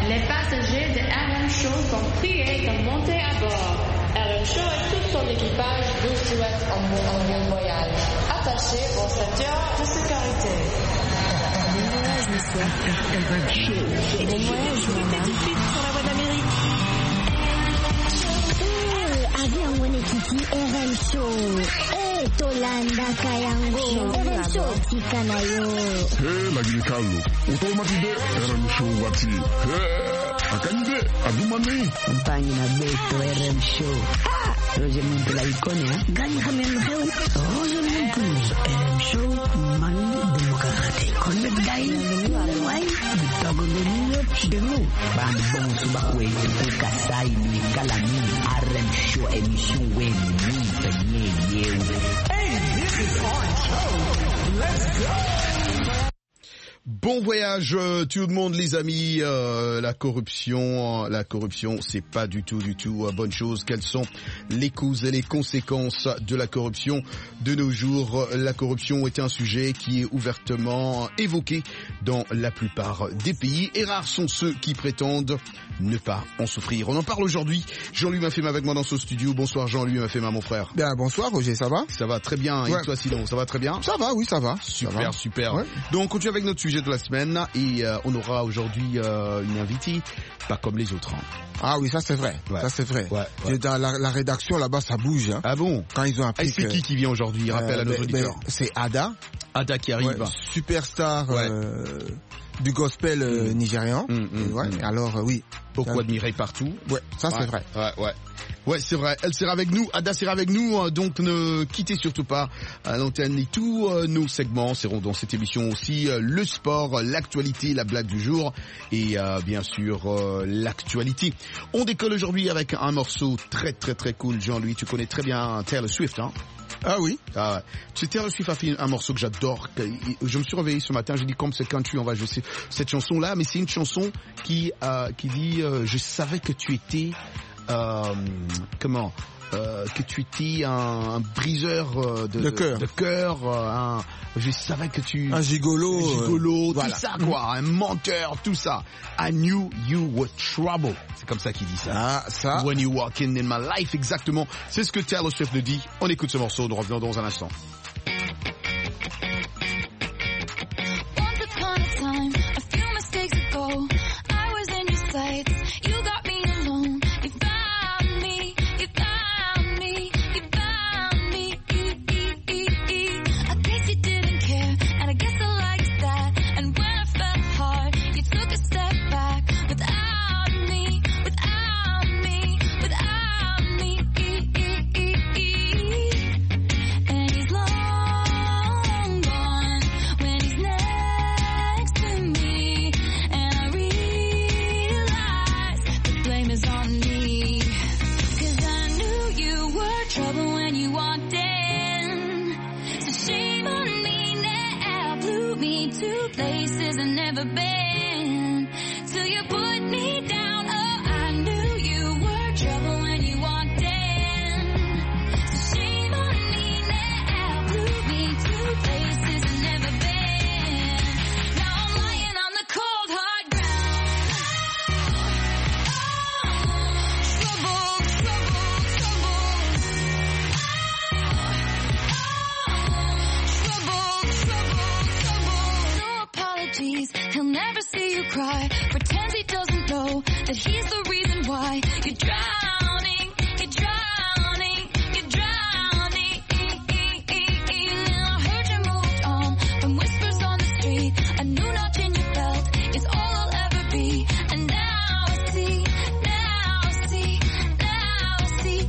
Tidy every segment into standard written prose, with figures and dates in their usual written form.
Les passagers de RM Show sont priés de monter à bord. RM Show et tout son équipage vous souhaitent un bon voyage. Attachez vos ceintures de sécurité. Bon voyage, monsieur. RM Show. Bon voyage, madame. Tout de suite sur la voie d'Amérique. Avion Wenekiti RM Show. Tolanda Kayango. RM Show Tikanayo. Lagi Carlo. Automatide RM Show wati. Akande adumane. Compagnie na beto RM Show. Roger Monte la icône. Gani Hamem Heu. Roger Monte. RM Show Manu Demokrate. Connect Dai. Wai. Togo de nous. Band bon subakwe. Kasai ni kalami. RM Show émission Weni. Hey, this is RM Show. Let's go. Bon voyage tout le monde les amis, la corruption c'est pas du tout bonne chose. Quelles sont les causes et les conséquences de la corruption de nos jours? La corruption est un sujet qui est ouvertement évoqué dans la plupart des pays et rares sont ceux qui prétendent ne pas en souffrir. On en parle aujourd'hui. Jean-Louis Mafema avec moi dans ce studio. Bonsoir Jean-Louis Mafema mon frère. Bien, bonsoir Roger, ça va? Ça va très bien. Ouais. Et toi sinon, ça va très bien? Ça va, oui, ça va. Super. Ouais. Donc on continue avec notre sujet de la semaine et on aura aujourd'hui une invitée pas comme les autres. Ah oui, ça c'est vrai. Ouais. Ça c'est vrai. Ouais. Dans la rédaction là-bas, ça bouge. Hein. Ah bon? Quand ils ont appris. C'est qui vient aujourd'hui? Rappelle à nos auditeurs. C'est Ada. Ada qui arrive. Ouais, superstar du gospel nigérian. Alors oui. Beaucoup admiré partout. Ouais, ça c'est vrai. Ouais, c'est vrai. Elle sera avec nous. Ada sera avec nous. Donc ne quittez surtout pas l'antenne et tous nos segments seront dans cette émission aussi. Le sport, l'actualité, la blague du jour et bien sûr l'actualité. On décolle aujourd'hui avec un morceau très cool. Jean-Louis, tu connais très bien Taylor Swift, hein? Ah oui. Taylor Swift a fait un morceau que j'adore. Je me suis réveillé ce matin, j'ai dit comme c'est country, on va jouer cette chanson là, mais c'est une chanson qui dit je savais que tu étais que tu étais un briseur de cœur, je savais que tu un gigolo, voilà. Tout ça quoi, un menteur, tout ça. I knew you were trouble. C'est comme ça qu'il dit ça. Ah, ça. When you walk in my life, exactement. C'est ce que Taylor Swift nous dit. On écoute ce morceau, nous revenons dans un instant. Once upon a time, a few mistakes ago, I was in your sights. You got me alone. You found me. You found me. You found me. I guess you didn't care, and I guess I liked that. And when I fell hard, you took a step back. Without me, without me, without me. And he's long gone when he's next to me. And I realize the blame is on me. 'Cause I knew you were trouble when you walked in. So shame on me now, blew me to places I've never been. Till you put me down, oh I knew you were trouble when you walked in. So shame on me now, blew me to places I've never been. Now I'm lying on the cold hard ground. Trouble, trouble, trouble. Trouble, trouble. No apologies, he'll never see you cry. Pretends he doesn't know that he's the reason why you're drowning, you're drowning, you're drowning. I heard you moved on from whispers on the street. A new notch in your belt is all I'll ever be. And now I see, now I see, now I see.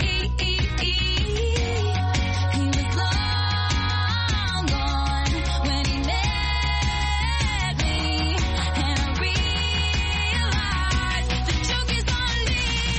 He was long gone when he met me. And I realized the joke is on me.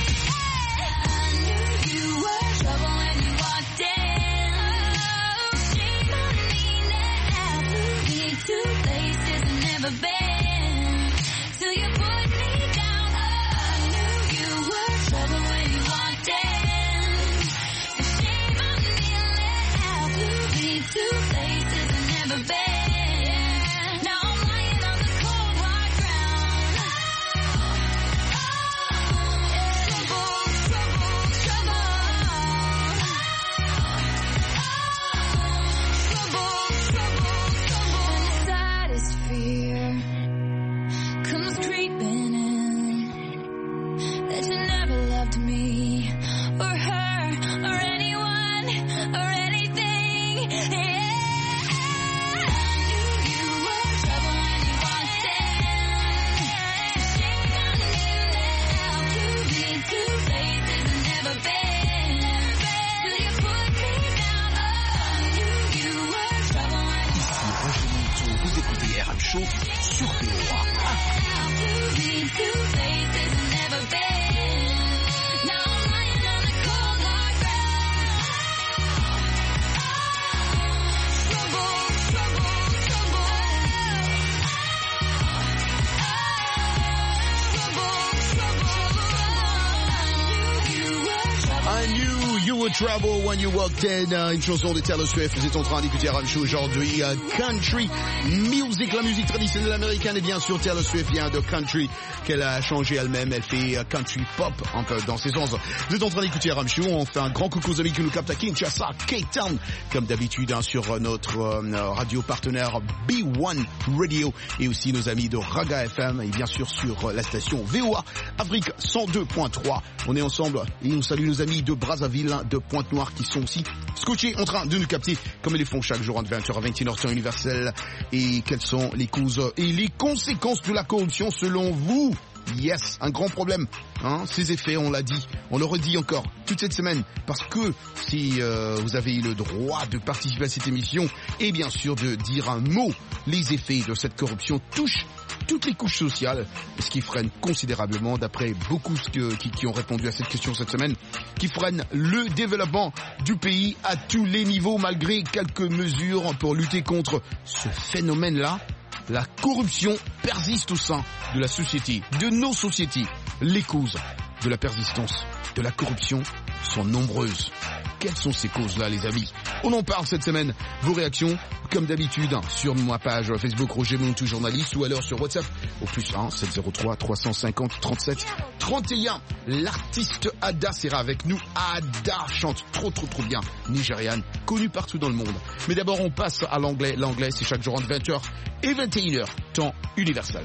would travel when you walked in, une chanson de Taylor Swift. Vous êtes en train d'écouter RM Show aujourd'hui, country music, la musique traditionnelle américaine, et bien sûr Taylor Swift vient de country qu'elle a changé elle-même, elle fait country pop un peu dans ses sens. Vous êtes en train d'écouter RM Show, on fait un grand coucou aux amis qui nous captent à Kinshasa, Cape Town, comme d'habitude sur notre radio partenaire B1 Radio, et aussi nos amis de Raga FM, et bien sûr sur la station VOA Afrique 102.3. On est ensemble et on salue nos amis de Brazzaville, de Pointe-Noire qui sont aussi scotchés en train de nous capter comme ils le font chaque jour entre 20h à 21h temps universel. Et quelles sont les causes et les conséquences de la corruption selon vous? Yes, un grand problème, hein, ces effets, on l'a dit, on le redit encore toute cette semaine, parce que si vous avez le droit de participer à cette émission et bien sûr de dire un mot, les effets de cette corruption touchent toutes les couches sociales, ce qui freine considérablement, d'après beaucoup qui ont répondu à cette question cette semaine, qui freine le développement du pays à tous les niveaux, malgré quelques mesures pour lutter contre ce phénomène-là. La corruption persiste au sein de la société, de nos sociétés. Les causes de la persistance de la corruption sont nombreuses. Quelles sont ces causes-là, les amis? On en parle cette semaine. Vos réactions, comme d'habitude, sur ma page Facebook Roger Montou Journaliste, ou alors sur WhatsApp au +1 703 350 37 31. L'artiste Ada sera avec nous. Ada chante trop bien, nigériane, connue partout dans le monde. Mais d'abord, on passe à l'anglais. L'anglais, c'est chaque jour entre 20h et 21h, temps universel.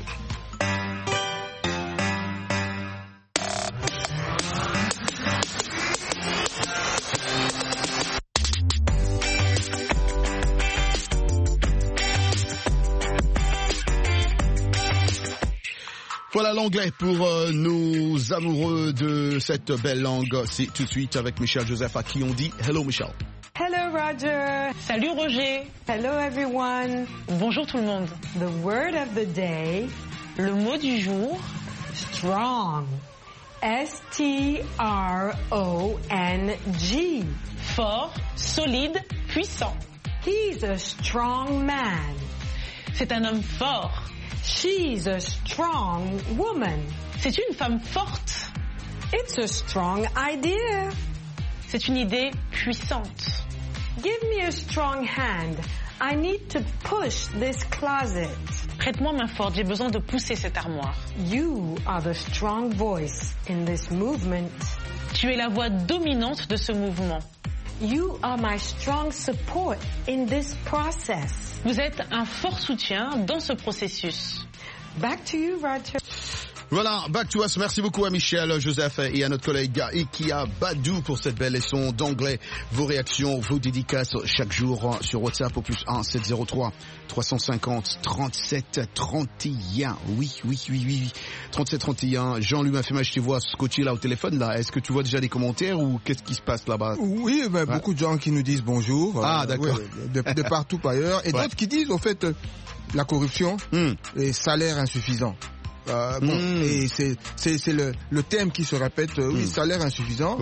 Voilà l'anglais pour nos amoureux de cette belle langue. C'est tout de suite avec Michel Joseph à qui on dit Hello Michel. Hello Roger. Salut Roger. Hello everyone. Bonjour tout le monde. The word of the day. Le mot du jour. Strong. S-T-R-O-N-G. Fort, solide, puissant. He's a strong man. C'est un homme fort. She's a strong woman. C'est une femme forte. It's a strong idea. C'est une idée puissante. Give me a strong hand. I need to push this closet. Prête-moi main forte, j'ai besoin de pousser cette armoire. You are the strong voice in this movement. Tu es la voix dominante de ce mouvement. You are my strong support in this process. Vous êtes un fort soutien dans ce processus. Back to you, Roger. Voilà, back to us. Merci beaucoup à Michel, Joseph et à notre collègue Ikia Badou pour cette belle leçon d'anglais. Vos réactions, vos dédicaces chaque jour sur WhatsApp au +1 703 350 37 31. Oui. 37 31. Jean-Louis m'a fait mal, je te vois scotché là au téléphone là. Est-ce que tu vois déjà des commentaires ou qu'est-ce qui se passe là-bas? Oui, beaucoup de gens qui nous disent bonjour. Ah, d'accord. De partout ailleurs. Et d'autres qui disent, au fait, la corruption, les salaires insuffisants. Et c'est le thème qui se répète. Oui, salaire insuffisant.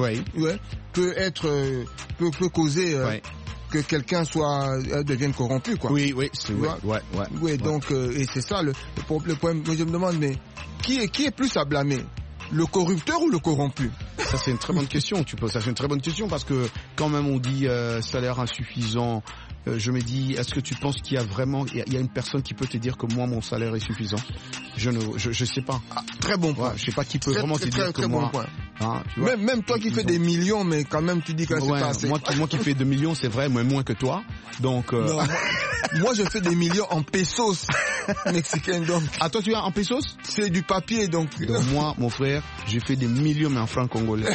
Peut causer que quelqu'un devienne corrompu, quoi. Oui, donc et c'est ça le problème. Moi, je me demande, mais qui est plus à blâmer? Le corrupteur ou le corrompu? Ça, c'est une très bonne question. Ça, c'est une très bonne question parce que quand même on dit salaire insuffisant. Je me dis, est-ce que tu penses qu'il y a vraiment, il y a une personne qui peut te dire que moi mon salaire est suffisant? Je sais pas. Ah, très bon point. Je sais pas qui peut vraiment te dire que très moi. Bon point. Hein, même toi qui fais des millions, mais quand même tu dis que c'est pas assez. Moi qui fais 2 millions, c'est vrai, mais moins que toi. Donc. Non, moi je fais des millions en pesos mexicains donc. Ah, toi tu as en pesos? C'est du papier donc. Moi, mon frère, j'ai fait des millions mais en francs congolais.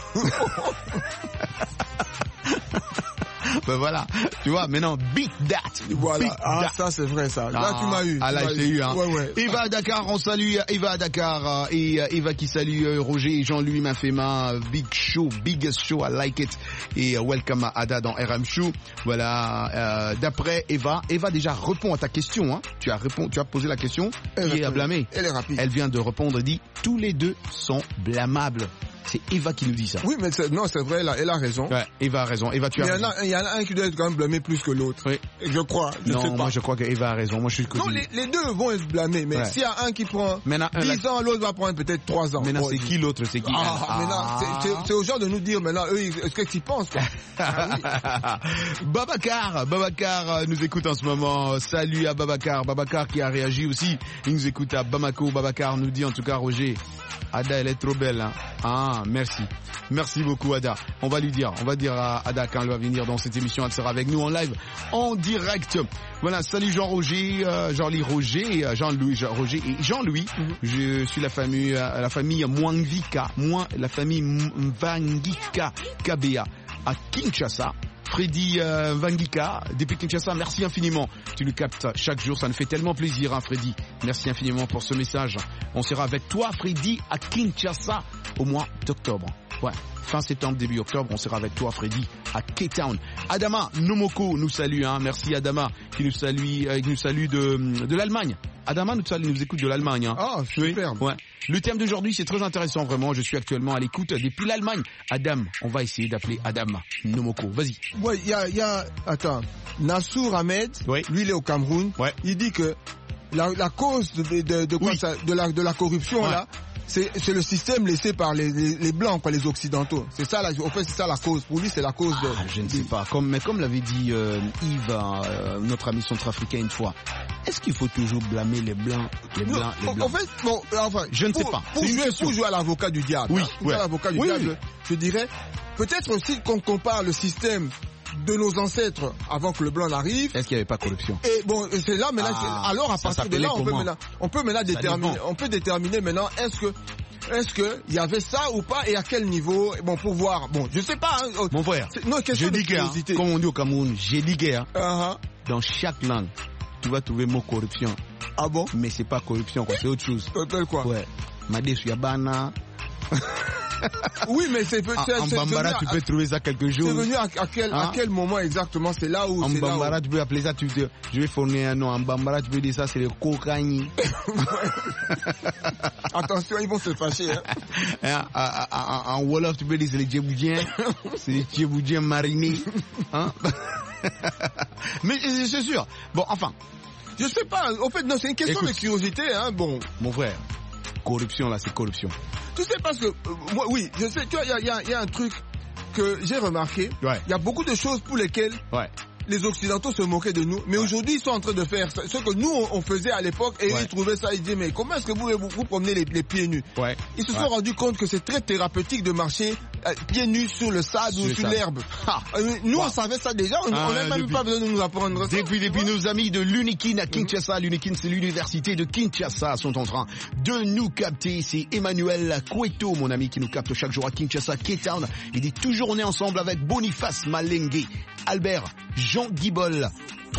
Ben voilà, tu vois, maintenant, beat that. Voilà, beat that. Ça c'est vrai ça. Là tu m'as eu. Ah là je t'ai eu, hein. Ouais. Eva à Dakar, on salue Eva à Dakar, et Eva qui salue Roger et Jean-Louis Mafema, biggest show, I like it. Et welcome à Ada dans RM Show. Voilà, d'après Eva déjà répond à ta question, hein. Tu as posé la question, qui est à blâmer. Elle est rapide. Elle vient de répondre et dit, tous les deux sont blâmables. C'est Eva qui nous dit ça. Oui, mais non, c'est vrai, elle a raison. Ouais, Eva a raison. Eva, tu as raison. Il y en a un qui doit être quand même blâmé plus que l'autre. Oui. Je crois. Je sais pas. Moi, je crois que Eva a raison. Moi, je suis non, les deux vont être blâmés. Mais s'il y a un qui prend 10 ans, l'autre va prendre peut-être 3 ans. Maintenant, c'est qui l'autre? C'est qui? Maintenant, c'est aux gens de nous dire maintenant, eux, est-ce qu'ils pensent, quoi? Babacar nous écoute en ce moment. Salut à Babacar qui a réagi aussi. Il nous écoute à Bamako. Babacar nous dit en tout cas, Roger, Ada, elle est trop belle. Hein. Ah, merci beaucoup Ada. On va dire à Ada quand elle va venir dans cette émission, elle sera avec nous en live, en direct. Voilà, salut Jean-Roger, Jean-Louis Roger, Roger et Jean-Louis. Je suis la famille Mwangvika, la famille Mvangika Kabea à Kinshasa. Freddy Vangika, depuis Kinshasa, merci infiniment. Tu nous captes chaque jour, ça nous fait tellement plaisir, hein, Freddy. Merci infiniment pour ce message. On sera avec toi, Freddy, à Kinshasa au mois d'octobre. Ouais, fin septembre, début octobre, on sera avec toi, Freddy, à Cape Town. Adama Nomoko nous salue, hein. Merci Adama qui nous salue de l'Allemagne. Adama nous écoute de l'Allemagne. Hein. Ah, superbe. Ouais. Le thème d'aujourd'hui, c'est très intéressant, vraiment. Je suis actuellement à l'écoute depuis l'Allemagne. Adam, on va essayer d'appeler Adam Nomoko. Vas-y. Ouais, attends. Nassour Ahmed, lui, il est au Cameroun. Ouais. Il dit que la cause de la corruption, là, c'est le système laissé par les blancs, quoi, les occidentaux. C'est ça, en fait, c'est ça la cause. Pour lui, c'est la cause de... je ne sais pas. Comme l'avait dit Yves, notre ami centrafricain une fois. Est-ce qu'il faut toujours blâmer les blancs? En fait, bon, enfin, je ne sais pas. Pour jouer à l'avocat du diable. Oui. À l'avocat du diable, je dirais, peut-être aussi qu'on compare le système de nos ancêtres avant que le blanc n'arrive. Est-ce qu'il n'y avait pas de corruption? Et bon, c'est là, mais là, alors à partir de là, on peut déterminer maintenant, est-ce que il y avait ça ou pas et à quel niveau? Bon, pour voir. Bon, je sais pas. Hein. Mon frère, je dis que, comme on dit au Cameroun, j'ai dit que dans chaque langue, tu vas trouver le mot corruption. Ah bon? Mais c'est pas corruption, quoi. C'est autre chose. Quoi? Ouais. Madesu Yabana. Oui, mais c'est en Bambara, tu peux trouver ça quelque chose. C'est venu à quel moment exactement? C'est là où... En Bambara, tu peux appeler ça, je vais fournir un nom. En Bambara, tu peux dire ça, c'est le cocagne. Attention, ils vont se fâcher. Hein. En Wolof, tu peux dire c'est les djeboudiens. C'est les djeboudiens marinés. Hein? Mais c'est sûr. Bon, enfin. Je sais pas. En fait, non, c'est une question de curiosité. Hein. Bon. Mon frère, corruption, là, c'est corruption. Tu sais, parce que, moi, oui, je sais, tu vois, il y a un truc que j'ai remarqué. Il y a beaucoup de choses pour lesquelles les Occidentaux se moquaient de nous, mais aujourd'hui, ils sont en train de faire ce que nous, on faisait à l'époque, et ils trouvaient ça, ils disaient, mais comment est-ce que vous promenez les pieds nus? Ils se sont rendus compte que c'est très thérapeutique de marcher pieds nus sur le sable ou sur l'herbe. Nous, on savait ça déjà, on n'a même pas besoin de nous apprendre ça. Depuis nos amis de l'Unikin à Kinshasa, l'Unikin, c'est l'université de Kinshasa, sont en train de nous capter. C'est Emmanuel Kweto, mon ami, qui nous capte chaque jour à Kinshasa, Cape Town. Il dit toujours on est ensemble avec Boniface Malengue, Albert, Jean Guibol,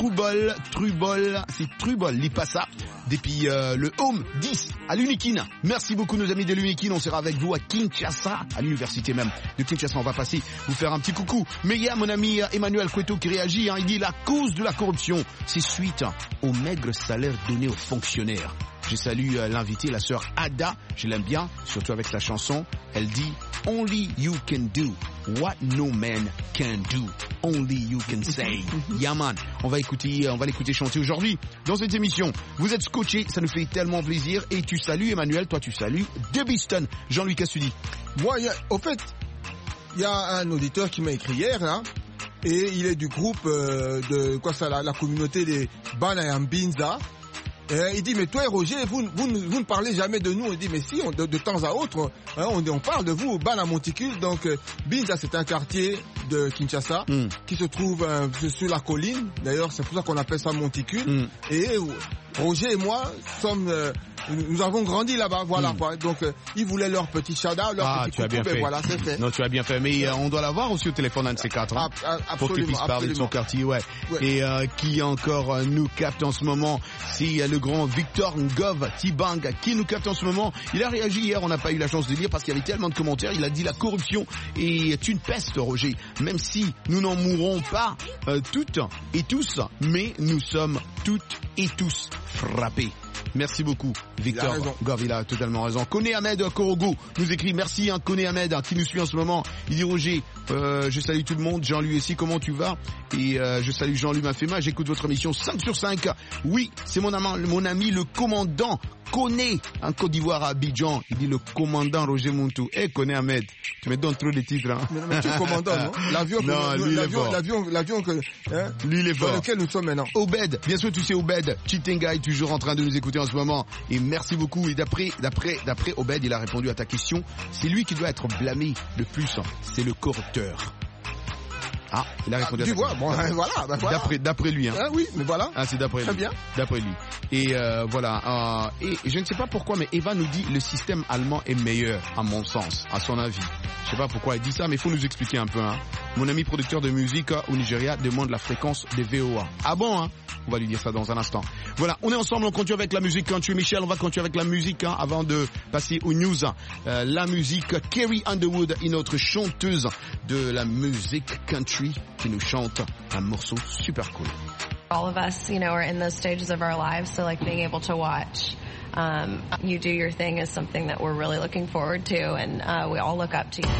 Trubol, c'est Trubol, Lipassa, depuis le Home 10 à l'Unikin. Merci beaucoup nos amis de l'Unikin, on sera avec vous à Kinshasa, à l'université même de Kinshasa. On va passer vous faire un petit coucou. Mais il y a mon ami Emmanuel Kweto qui réagit, hein. Il dit la cause de la corruption, c'est suite au maigre salaire donné aux fonctionnaires. Je salue l'invité, la sœur Ada, je l'aime bien, surtout avec sa chanson. Elle dit « Only you can do what no man can do. Only you can say. » Yaman, on va l'écouter chanter aujourd'hui dans cette émission. Vous êtes scotché, ça nous fait tellement plaisir. Et tu salues Emmanuel, toi tu salues Debiston. Jean-Louis Cassudi. Moi, au fait, il y a un auditeur qui m'a écrit hier, là. Et il est du groupe la communauté des Banayambinza. Il dit, mais toi et Roger, vous ne parlez jamais de nous. Il dit, mais si, de temps à autre, on parle de vous, Bana Monticule. Donc, Binza, c'est un quartier de Kinshasa qui se trouve sur la colline. D'ailleurs, c'est pour ça qu'on appelle ça Monticule. Et Roger et moi nous avons grandi là-bas, voilà. Donc, ils voulaient leur petit chada, leur petit coucou, et voilà, c'est fait. Non, tu as bien fait. Mais on doit l'avoir aussi au téléphone, un de ces quatre. Hein, pour qu'il puisse parler de son quartier, Et qui encore nous capte en ce moment, c'est le grand Victor Ngov Tibang qui nous capte en ce moment. Il a réagi hier, on n'a pas eu la chance de lire parce qu'il y avait tellement de commentaires. Il a dit la corruption est une peste, Roger. Même si nous n'en mourrons pas toutes et tous, mais nous sommes toutes et tous frappés. Merci beaucoup, Victor Gov, il a totalement raison. Kone Ahmed Korogo nous écrit merci, Kone Ahmed, qui nous suit en ce moment. Il dit Roger, je salue tout le monde, Jean-Louis aussi, comment tu vas? Et je salue Jean-Louis Mafema, j'écoute votre émission 5 sur 5. Oui, c'est mon ami le commandant Kone, en Côte d'Ivoire à Abidjan. Il dit le commandant Roger Montou. Kone Ahmed, tu me donnes trop de titres. Hein. Mais tu es commandant, non? L'avion que, hein, lui il est fort. Dans lequel nous sommes maintenant. Obed, bien sûr tu sais Obed, Chitenga est toujours en train de nous écouter en ce moment. Et merci beaucoup. Et d'après Obed, il a répondu à ta question. C'est lui qui doit être blâmé le plus. C'est le corrupteur. Ah, il a répondu à ta question. Bon, voilà. D'après lui. Hein. Ah oui, mais voilà. Ah, c'est d'après lui. Très bien. D'après lui. Et voilà. Et je ne sais pas pourquoi, mais Eva nous dit le système allemand est meilleur, à mon sens, à son avis. Je sais pas pourquoi elle dit ça, mais il faut nous expliquer un peu. Hein. Mon ami producteur de musique au Nigeria demande la fréquence des VOA. Ah bon, hein? On va lui dire ça dans un instant. Voilà, on est ensemble, on continue avec la musique. Quand tu es Michel, on va continuer avec la musique avant de passer aux news. La musique, Carrie Underwood, une autre chanteuse de la musique country qui nous chante un morceau super cool. All of us, are in those stages of our lives, so like being able to watch you do your thing is something that we're really looking forward to, and we all look up to you.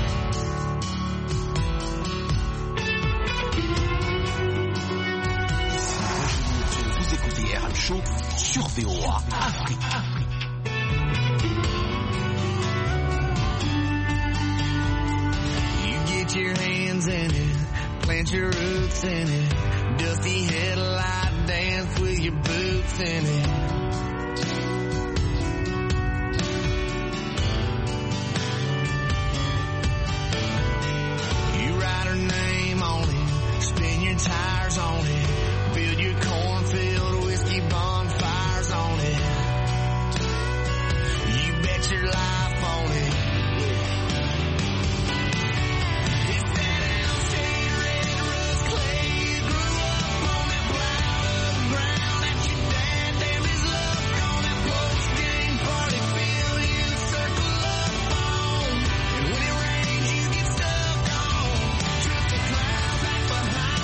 Vous écoutez RM Show sur VOA Afrique. You get your hands in it, plant your roots in it, dusty headlight dance with your boots in it. Tires on it, build your cornfield whiskey bonfires on it. You bet your life on it. It's that L-shade red rust clay. You grew up on that plowed ground that your dad damn his luck on that post-game party field you circle up on. And when it rains you get stuck on. Drift the clouds back behind.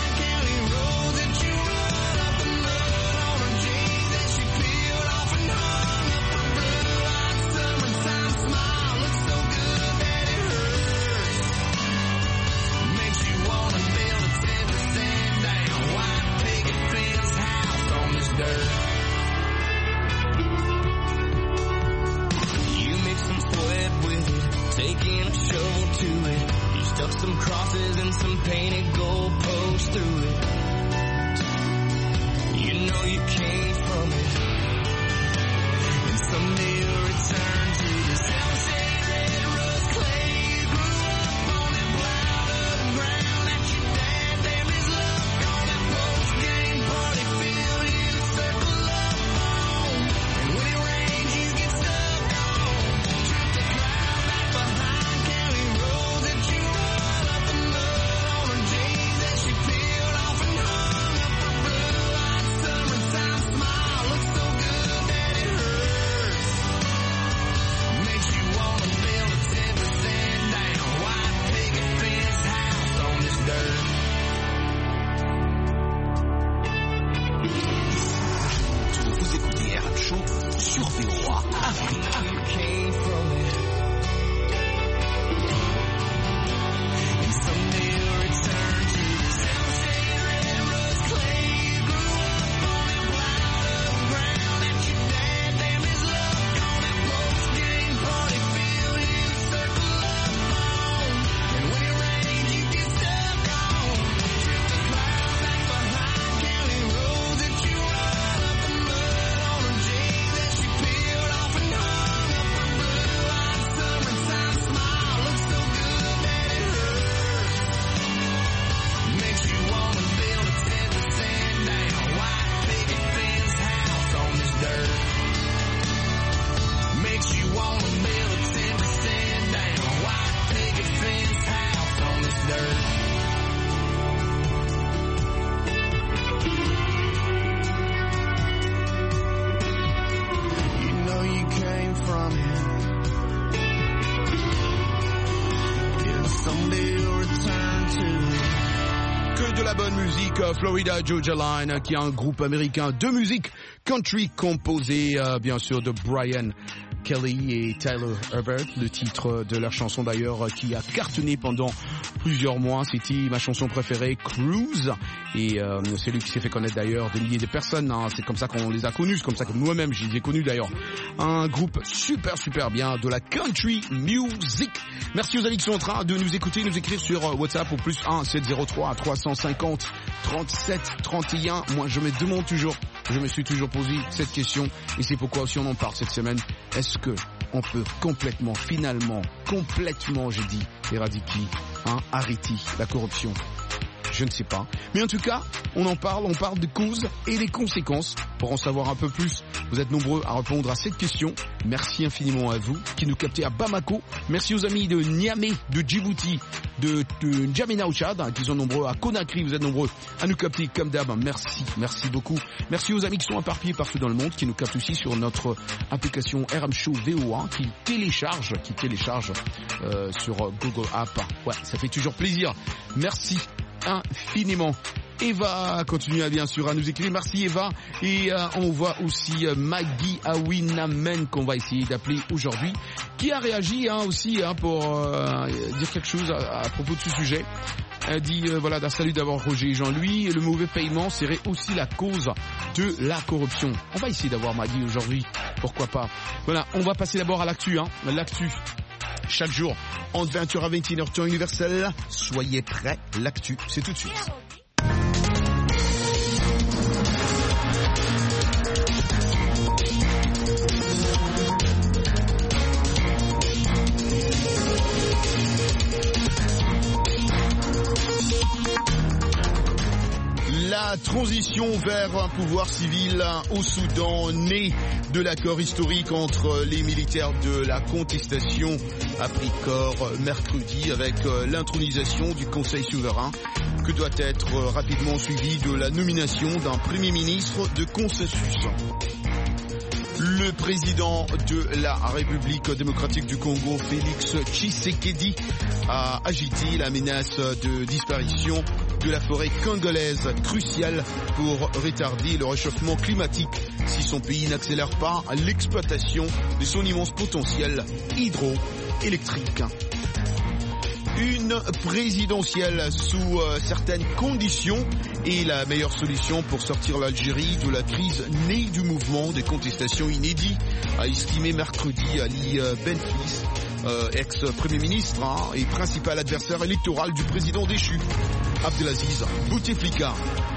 Some crosses and some painted gold posts through it. You know you came from it, and someday you'll return to this L-shade red rust clay. You grew up on that plowed ground that your dad damn his luck on that post-game party field you circle up on. And when it rains you get stuck on. Trip the clouds back behind county roads that you sur VOA Afrique. Que de la bonne musique, Florida Georgia Line, qui est un groupe américain de musique Country, composé bien sûr de Brian Kelly et Tyler Herbert, le titre de leur chanson d'ailleurs qui a cartonné pendant plusieurs mois. C'était ma chanson préférée, Cruise, et c'est lui qui s'est fait connaître d'ailleurs des milliers de personnes, hein. C'est comme ça qu'on les a connus, c'est comme ça que moi-même je les ai connus d'ailleurs. Un groupe super bien de la country music. Merci aux amis qui sont en train de nous écouter, nous écrire sur WhatsApp au plus 1 703 350 37 31. Moi je me suis toujours posé cette question et c'est pourquoi aussi on en parle cette semaine. Est-ce que on peut complètement, j'ai dit, éradiquer, arrêter la corruption? Je ne sais pas. Mais en tout cas, on parle des causes et des conséquences. Pour en savoir un peu plus, vous êtes nombreux à répondre à cette question. Merci infiniment à vous qui nous captez à Bamako. Merci aux amis de Niamey, de Djibouti, de N'Djamena au Tchad, qui sont nombreux à Conakry. Vous êtes nombreux à nous capter comme d'hab. Merci beaucoup. Merci aux amis qui sont éparpillés partout dans le monde, qui nous captent aussi sur notre application RM Show VOA, qui télécharge sur Google App. Ouais, ça fait toujours plaisir. Merci infiniment. Eva continue bien sûr à nous écrire. Merci Eva. Et on voit aussi Maggie Awinamen qu'on va essayer d'appeler aujourd'hui, qui a réagi aussi pour dire quelque chose à propos de ce sujet. Elle dit d'un salut d'abord Roger et Jean-Louis. Le mauvais paiement serait aussi la cause de la corruption. On va essayer d'avoir Maggie aujourd'hui. Pourquoi pas. Voilà, on va passer d'abord à l'actu. L'actu. Chaque jour, entre 20h à 21h, temps universel. Soyez prêts, l'actu, c'est tout de suite. La transition vers un pouvoir civil au Soudan, né de l'accord historique entre les militaires de la contestation, a pris corps mercredi avec l'intronisation du Conseil souverain, que doit être rapidement suivi de la nomination d'un Premier ministre de consensus. Le président de la République démocratique du Congo, Félix Tshisekedi, a agité la menace de disparition de la forêt congolaise, cruciale pour retarder le réchauffement climatique si son pays n'accélère pas l'exploitation de son immense potentiel hydroélectrique. Une présidentielle sous certaines conditions est la meilleure solution pour sortir l'Algérie de la crise née du mouvement de contestation inédit, a estimé mercredi Ali Benflis, ex-premier ministre et principal adversaire électoral du président déchu, Abdelaziz Bouteflika.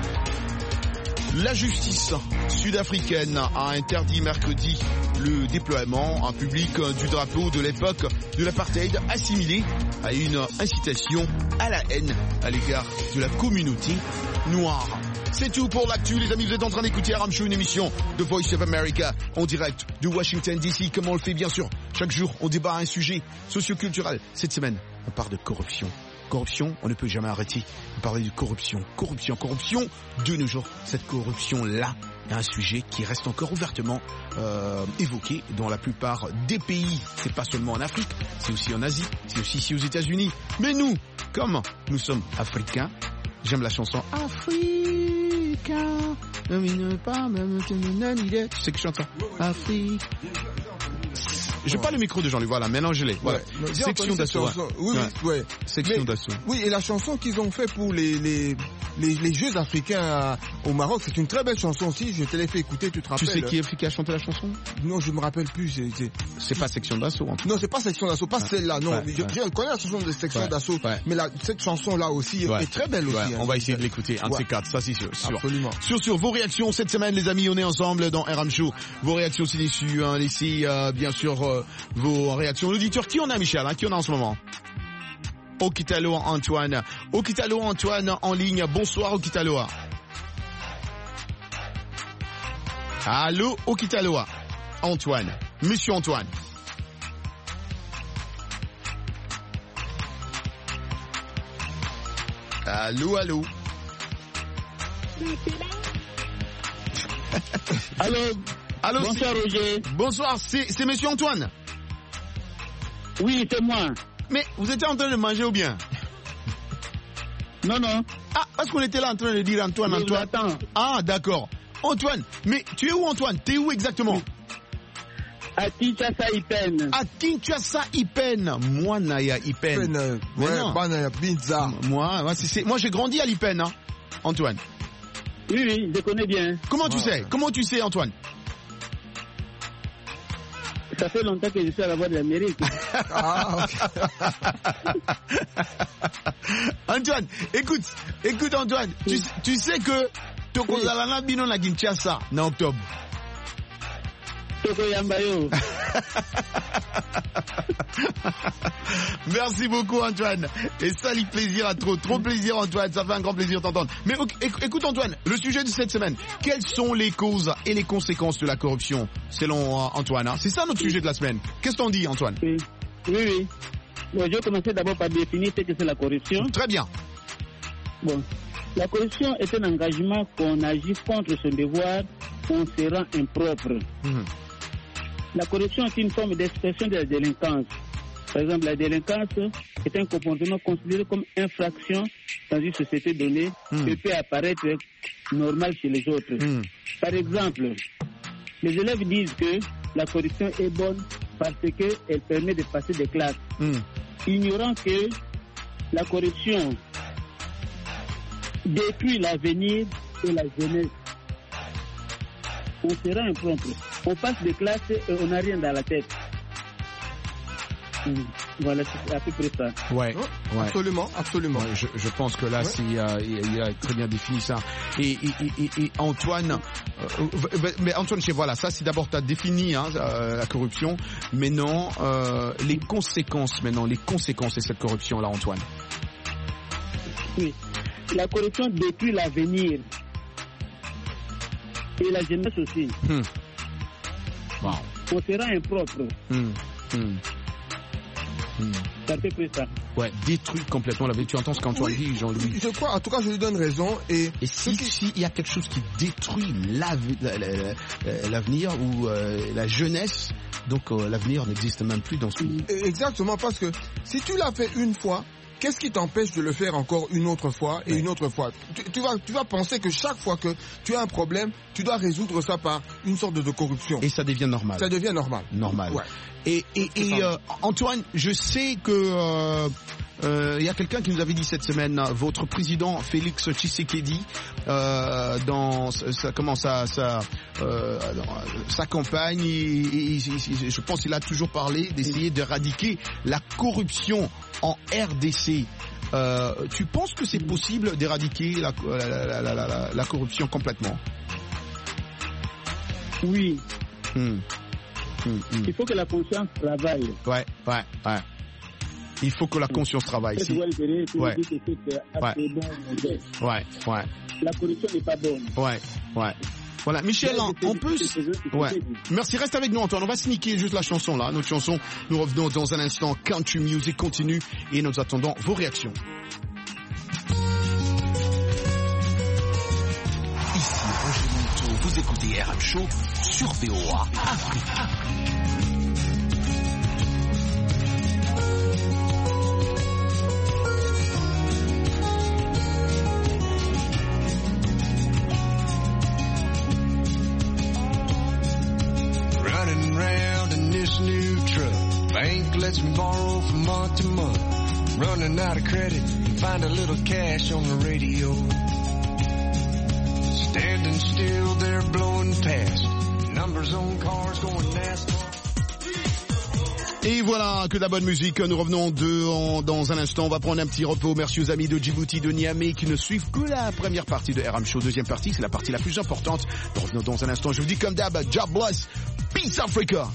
La justice sud-africaine a interdit mercredi le déploiement en public du drapeau de l'époque de l'apartheid, assimilé à une incitation à la haine à l'égard de la communauté noire. C'est tout pour l'actu, les amis. Vous êtes en train d'écouter RM Show, une émission de Voice of America en direct de Washington DC. Comme on le fait bien sûr chaque jour, on débat un sujet socio-culturel. Cette semaine, on parle de corruption. Corruption, on ne peut jamais arrêter de parler de corruption. Corruption. De nos jours, cette corruption-là est un sujet qui reste encore ouvertement évoqué dans la plupart des pays. C'est pas seulement en Afrique, c'est aussi en Asie, c'est aussi ici aux États-Unis. Mais nous, comme nous sommes africains, j'aime la chanson Africa. Tu sais que je chante ça? Afrique. Je parle le micro de Jean-Luc, voilà, maintenant je l'ai. Voilà. Section d'assaut. Oui. Section d'assaut. Oui, et la chanson qu'ils ont fait pour les Jeux africains au Maroc, c'est une très belle chanson aussi. Je te l'ai fait écouter, tu te rappelles? Tu sais qui a chanté la chanson? Non, je me rappelle plus. C'est pas Section d'assaut. Non, c'est pas Section d'assaut, pas celle-là. Non, je connais la chanson de Section d'assaut, mais cette chanson-là aussi est très belle aussi. On va essayer de l'écouter. Un de ces quatre, ça c'est sûr. Absolument. Sur vos réactions cette semaine, les amis, on est ensemble dans RM Show. Vos réactions, c'est déçu. Laissez bien sûr vos réactions. L'auditeur, qui on a, Michel, qui on a en ce moment? Okitaloa Antoine. Okitaloa Antoine en ligne. Bonsoir Okitaloa. Allô Okitaloa Antoine. Monsieur Antoine. Allô. Allô, bonsoir Roger. Bonsoir, c'est monsieur Antoine. Oui, c'est moi. Mais vous étiez en train de manger ou bien? Non. Ah, parce qu'on était là en train de dire Antoine. Attends. Ah, d'accord. Antoine, mais tu es où Antoine? T'es où exactement? À Kinshasa, Ipen. À Kinshasa, Ipen. Moi, Naya Ipen. Ouais, pizza. Moi, j'ai grandi à l'Ipen, hein, Antoine. Oui, je connais bien. Comment tu sais? Comment tu sais, Antoine? Ça fait longtemps que je suis à la Voix de l'Amérique. Antoine, écoute Antoine, tu sais que Tokozalana Bino na Kinshasa, en octobre. Merci beaucoup Antoine. Et ça lit plaisir à trop plaisir Antoine, ça fait un grand plaisir d'entendre. Mais écoute Antoine, le sujet de cette semaine, quelles sont les causes et les conséquences de la corruption selon Antoine, hein? C'est ça notre sujet de la semaine. Qu'est-ce qu'on dit Antoine? Oui. Bon, je vais commencer d'abord par définir ce que c'est la corruption. Très bien. Bon, la corruption est un engagement qu'on agit contre son devoir, qu'on se rend impropre. La corruption est une forme d'expression de la délinquance. Par exemple, la délinquance est un comportement considéré comme infraction dans une société donnée qui peut apparaître normal chez les autres. Par exemple, les élèves disent que la corruption est bonne parce qu'elle permet de passer des classes, ignorant que la corruption détruit l'avenir et la jeunesse. On sera impropre. On passe des classes et on n'a rien dans la tête. Voilà, c'est à peu près ça. Ouais. Absolument. Ouais, je pense que là, il a très bien défini ça. Et Antoine, mais Antoine, voilà, ça c'est d'abord tu as défini la corruption, mais non, les conséquences de cette corruption là, Antoine. Oui, la corruption détruit l'avenir et la jeunesse aussi. Wow. On sera impropre. C'est à peu près ça. Ouais, détruit complètement la vie. Tu entends ce qu'Antoine dit, Jean-Louis? Je crois, en tout cas, je lui donne raison. Et si il y a quelque chose qui détruit l'avenir ou la jeunesse, donc l'avenir n'existe même plus dans ce pays. Exactement, parce que si tu l'as fait une fois, qu'est-ce qui t'empêche de le faire encore une autre fois et une autre fois? Tu vas penser que chaque fois que tu as un problème, tu dois résoudre ça par une sorte de corruption. Et ça devient normal. Ça devient normal. Ouais. Et Antoine, je sais que il y a quelqu'un qui nous avait dit cette semaine, votre président Félix Tshisekedi, dans sa campagne, je pense qu'il a toujours parlé d'essayer d'éradiquer la corruption en RDC. Tu penses que c'est possible d'éradiquer la corruption complètement? Oui. Il faut que la conscience travaille. Ouais. Il faut que la conscience travaille. La corruption n'est pas bonne. Ouais. Voilà, Michel, on peut... Ouais. Merci, reste avec nous Antoine, on va sneaker juste la chanson là, notre chanson. Nous revenons dans un instant, Country Music continue et nous attendons vos réactions. Ici Roger Monteau, vous écoutez RM Show sur VOA Afrique. Bank lets me borrow from month to month. Running out of credit, find a little cash on the radio. Standing still, they're blowing past. Numbers on cars going NASCAR. Et voilà, que de la bonne musique. Nous revenons dans un instant. On va prendre un petit repos. Merci aux amis de Djibouti, de Niamey qui ne suivent que la première partie de RM Show. Deuxième partie, c'est la partie la plus importante. Nous revenons dans un instant. Je vous dis comme d'hab, God bless. Peace Africa.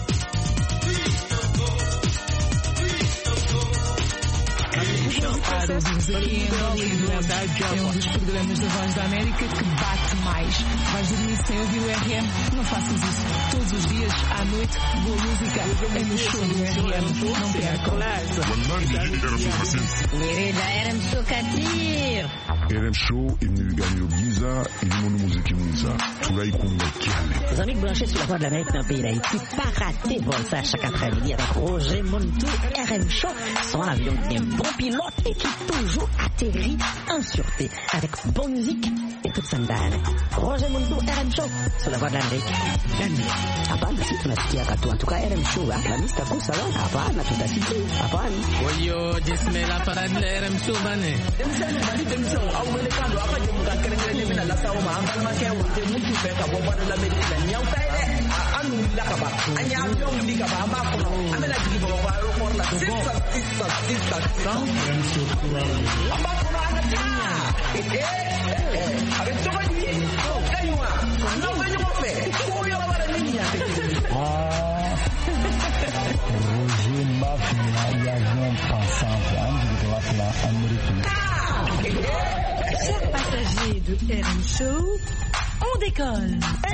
Aqui em Hollywood é um dos programas da Voz da América que bate mais. Vais dormir sem ouvir o RM? Não faças isso. Todos os dias, à noite, boa música é no show do RM. Não percam. RM Show Katir. RM Show imnigani Giza ilimono muziki mwiza tulai kungakiale. Les amis branchés sur la Voix de l'Amérique dans le pays d'Haïti, pas rater vol ça chaque après-midi avec Roger Monteau. RM Show, son avion bien bon pilote et qui toujours atterri en sûreté avec bonne musique et toute sandale. Roger Mundo, RM Show, sur la voie de l'Amérique. Hapana, si tunasikia katu. En tout cas, RM Show, la mista kusa wa. Hapana, tutasikia. Hapana. Wayo, jisme la parade la RM Show bane. Roger Mafia, l'avion passant, Chers passagers de RM Show, on décolle.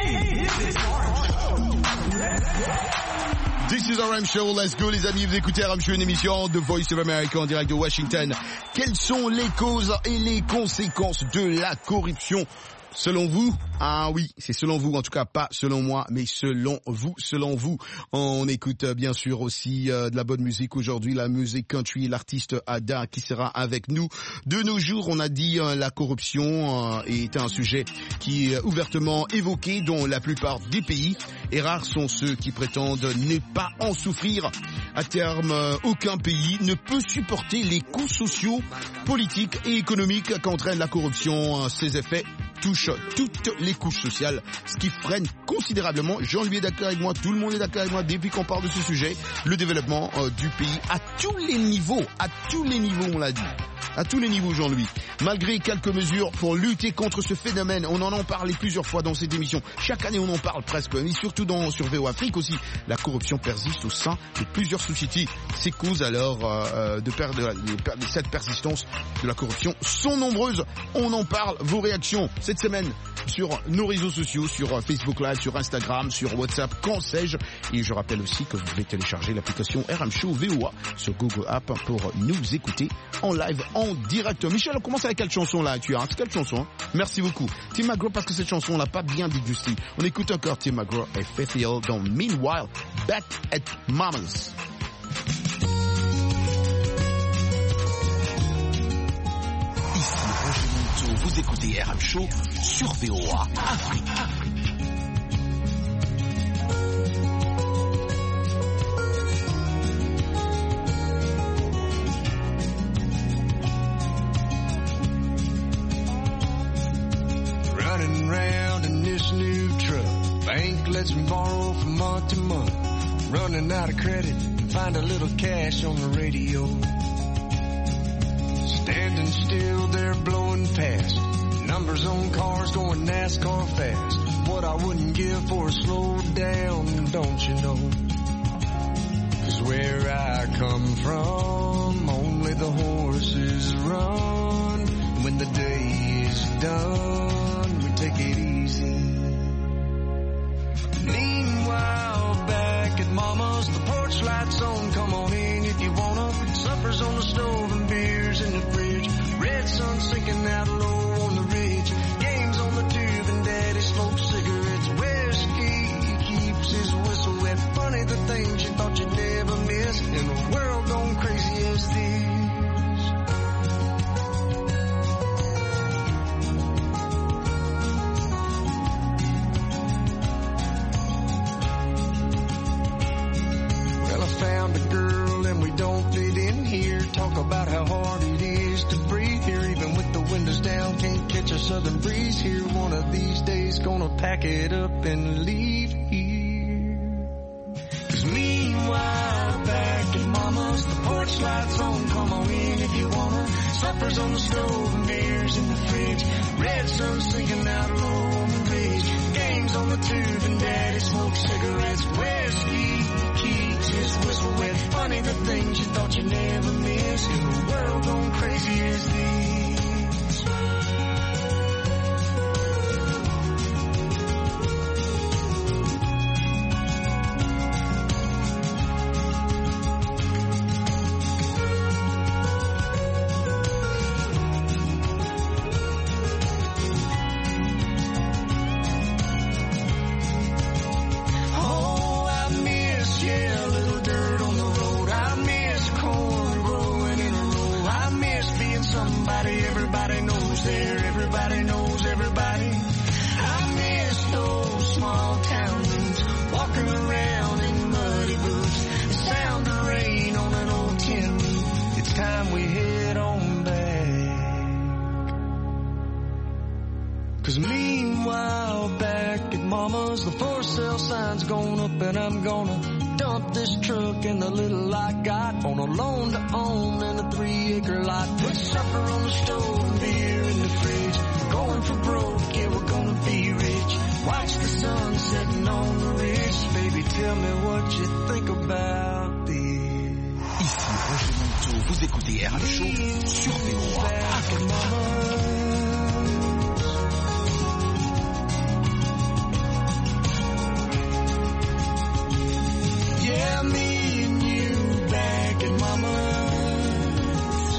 This is RM Show, let's go les amis, vous écoutez RM Show, une émission de Voice of America en direct de Washington. Quelles sont les causes et les conséquences de la corruption selon vous? Ah oui, c'est selon vous, en tout cas pas selon moi, mais selon vous. On écoute bien sûr aussi de la bonne musique aujourd'hui, la musique country, l'artiste Ada qui sera avec nous. De nos jours, on a dit la corruption est un sujet qui est ouvertement évoqué dans la plupart des pays, et rares sont ceux qui prétendent ne pas en souffrir. À terme, aucun pays ne peut supporter les coûts sociaux, politiques et économiques qu'entraîne la corruption. Ces effets touchent toutes les couches sociales, ce qui freine considérablement, Jean-Louis est d'accord avec moi, tout le monde est d'accord avec moi, depuis qu'on parle de ce sujet, le développement du pays à tous les niveaux, on l'a dit, à tous les niveaux Jean-Louis. Malgré quelques mesures pour lutter contre ce phénomène, on en a parlé plusieurs fois dans cette émission, chaque année on en parle presque, mais surtout sur VO Afrique aussi, la corruption persiste au sein de plusieurs sociétés. Ces causes alors de cette persistance de la corruption sont nombreuses, on en parle, vos réactions cette semaine sur nos réseaux sociaux, sur Facebook Live, sur Instagram, sur WhatsApp, quand sais-je. Et je rappelle aussi que vous pouvez télécharger l'application RM Show VOA sur Google App pour nous écouter en live, en direct. Michel, on commence avec quelle chanson là? Tu as quelle chanson? Merci beaucoup. Tim McGraw, parce que cette chanson on l'a pas bien dégustée. On écoute encore Tim McGraw et Faith Hill dans Meanwhile, Back at Mama's. Vous écoutez RM Show sur VOA Afrique. Running round in this new truck. Bank lets me borrow from month to month. Running out of credit and find a little cash on the radio. Standing still, they're blowing past. Numbers on cars going NASCAR fast. What I wouldn't give for a slow down, don't you know? 'Cause where I come from, only the horses run. When the day is done, we take it easy. Meanwhile, back at Mama's, the porch lights on, come on in if you wanna. Supper's on the stove and beers in the fridge. Red sun sinking out low on the ridge. Games on the tube and Daddy smokes cigarettes. Whiskey keeps his whistle wet. Funny the things you thought you'd never miss in a world gone crazy as this. Well, I found a girl and we don't fit in here. Talk about how hard it is to breathe here, even with the windows down. Can't catch a southern breeze here. One of these days gonna pack it up and leave here. 'Cause meanwhile, back at Mama's, the porch lights on, come on in if you wanna. Supper's on the stove and beers in the fridge. Red sun sinking out low on the ridge. Games on the tube and Daddy smokes cigarettes. Whiskey keeps his whistle wet. Funny the things you thought you never miss in a world gone crazy as this. Oh, I miss, yeah, a little dirt on the road. I miss corn growing in a row. I miss being there, everybody knows everybody. I miss those small town roots, walking around in muddy boots, the sound of rain on an old tin roof. It's time we head on back. 'Cause meanwhile, back at Mama's, the for sale sign's gone up, and I'm gonna dump this truck in the little I got on a loan to own in a 3-acre lot. Put supper on the stove and beer in the fridge. Going for broke, yeah, we're gonna be rich. Watch the sun setting on the ridge. Baby, tell me what you think about this. Ici Roger Monteau, vous écoutez RM Show sur VOA Afrique. Yeah, me and you back at Mama's.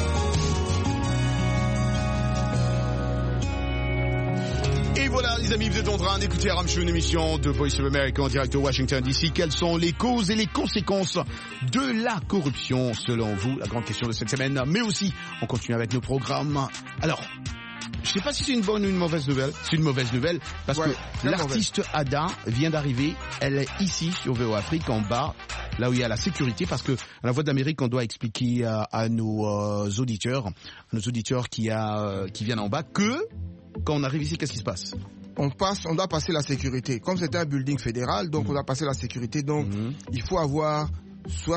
Et voilà les amis, vous êtes en train d'écouter RM Show, une émission de Voice of America en direct de Washington DC. Quelles sont les causes et les conséquences de la corruption selon vous? La grande question de cette semaine, mais aussi on continue avec nos programmes. Alors, je sais pas si c'est une bonne ou une mauvaise nouvelle. C'est une mauvaise nouvelle parce que l'artiste Ada vient d'arriver. Elle est ici sur VOA Afrique en bas, là où il y a la sécurité, parce que à la Voix d'Amérique, on doit expliquer à nos auditeurs qui viennent en bas que quand on arrive ici, qu'est-ce qui se passe? On doit passer la sécurité. Comme c'était un building fédéral, donc on doit passer la sécurité. Donc il faut avoir soit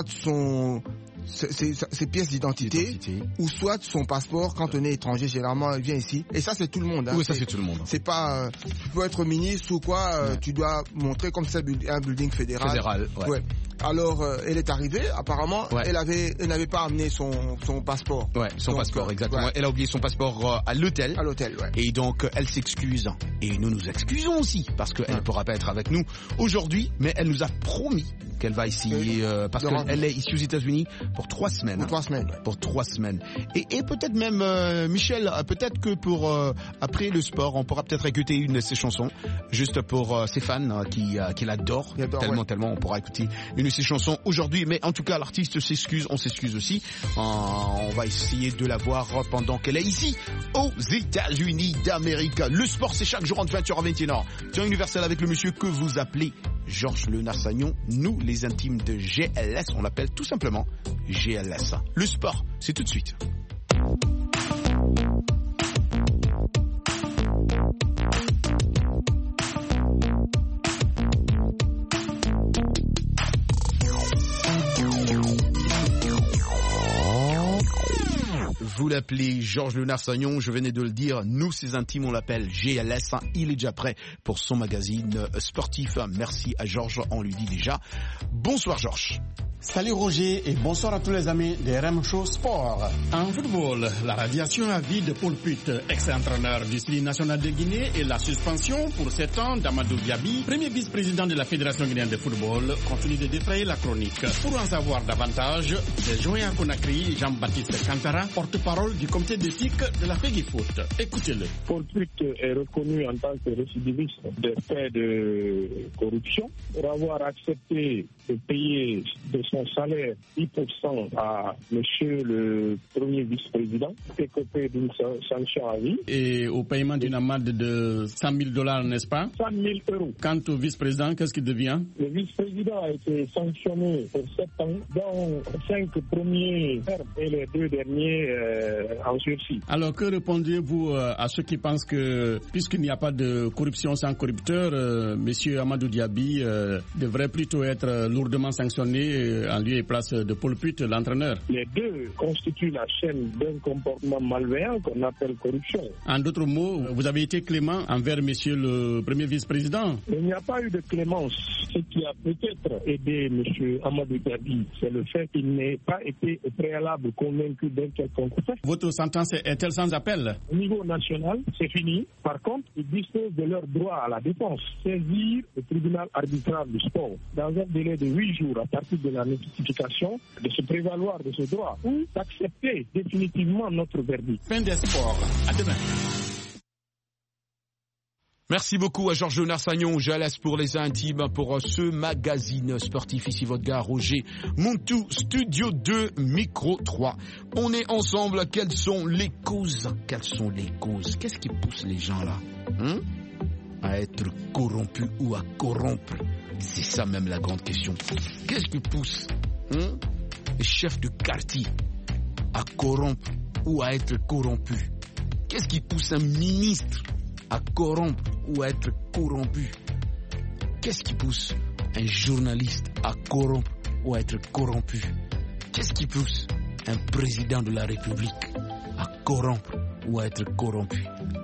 ses pièces d'identité ou soit son passeport. Quand on est étranger, généralement il vient ici, et ça c'est tout le monde, hein. Oui, ça c'est tout le monde. C'est pas tu peux être ministre ou quoi, tu dois montrer comme c'est un building fédéral. Ouais. Alors elle est arrivée, apparemment elle n'avait pas amené son passeport. Ouais, son passeport, exactement. Ouais. Elle a oublié son passeport à l'hôtel. Ouais. Et donc elle s'excuse, et nous nous excusons aussi parce qu'elle ne pourra pas être avec nous aujourd'hui, mais elle nous a promis qu'elle va essayer parce qu'elle est ici aux États-Unis pour 3 semaines. Pour 3 semaines. Et peut-être même Michel, peut-être que pour après le sport, on pourra peut-être écouter une de ses chansons juste pour ses fans qui l'adorent tellement. On pourra écouter une de ses chansons aujourd'hui. Mais en tout cas, l'artiste s'excuse, on s'excuse aussi. On va essayer de la voir pendant qu'elle est ici aux États-Unis d'Amérique. Le sport, c'est chaque jour entre 20h à 21h. Temps universel avec le monsieur que vous appelez Georges Le Narsagnon. Nous, les intimes de GLS, on l'appelle tout simplement GLS. Le sport, c'est tout de suite. Vous l'appelez Georges Le Narsagnon, je venais de le dire, nous ses intimes on l'appelle GLS, il est déjà prêt pour son magazine sportif. Merci à Georges, on lui dit déjà bonsoir Georges. Salut Roger et bonsoir à tous les amis de RM Show Sport. En football, la radiation à vie de Paul Putt, ex-entraîneur du Stade national de Guinée, et la suspension pour 7 ans d'Amadou Diaby, premier vice-président de la Fédération guinéenne de football, continue de défrayer la chronique. Pour en savoir davantage, j'ai joint à Conakry Jean-Baptiste Cantara, porte-parole du comité d'éthique de la FEGIFOOT. Écoutez-le. Paul Putt est reconnu en tant que récidiviste de faits de corruption pour avoir accepté de payer de son salaire 10% à monsieur le premier vice-président, écopé d'une sanction à vie. Et au paiement d'une amende de $100,000, n'est-ce pas? 100 000 euros. Quant au vice-président, qu'est-ce qu'il devient? Le vice-président a été sanctionné pour 7 ans, dont 5 premiers et les 2 derniers en sursis. Alors que répondez-vous à ceux qui pensent que, puisqu'il n'y a pas de corruption sans corrupteur, monsieur Amadou Diaby devrait plutôt être lourdement sanctionné en lieu et place de Paul Putt, l'entraîneur? Les deux constituent la chaîne d'un comportement malveillant qu'on appelle corruption. En d'autres mots, vous avez été clément envers monsieur le premier vice-président? Il n'y a pas eu de clémence. Ce qui a peut-être aidé monsieur Amadou Diaby, c'est le fait qu'il n'ait pas été au préalable convaincu d'un quelconque fait. Votre sentence est-elle sans appel? Au niveau national, c'est fini. Par contre, ils disposent de leur droit à la défense. Saisir le tribunal arbitral du sport dans un délai de 8 jours à partir de la notification, de se prévaloir de ce droit ou d'accepter définitivement notre verdict. Fin des sports. À demain. Merci beaucoup à Georges Narsagnon. Je laisse pour les intimes pour ce magazine sportif. Ici votre gars Roger Montou, Studio 2, Micro 3. On est ensemble. Quelles sont les causes? Qu'est-ce qui pousse les gens là à être corrompus ou à corrompre? C'est ça même la grande question. Qu'est-ce qui pousse les chefs de quartier à corrompre ou à être corrompu? Qu'est-ce qui pousse un ministre à corrompre ou à être corrompu? Qu'est-ce qui pousse un journaliste à corrompre ou à être corrompu? Qu'est-ce qui pousse un président de la République à corrompre ou à être corrompu?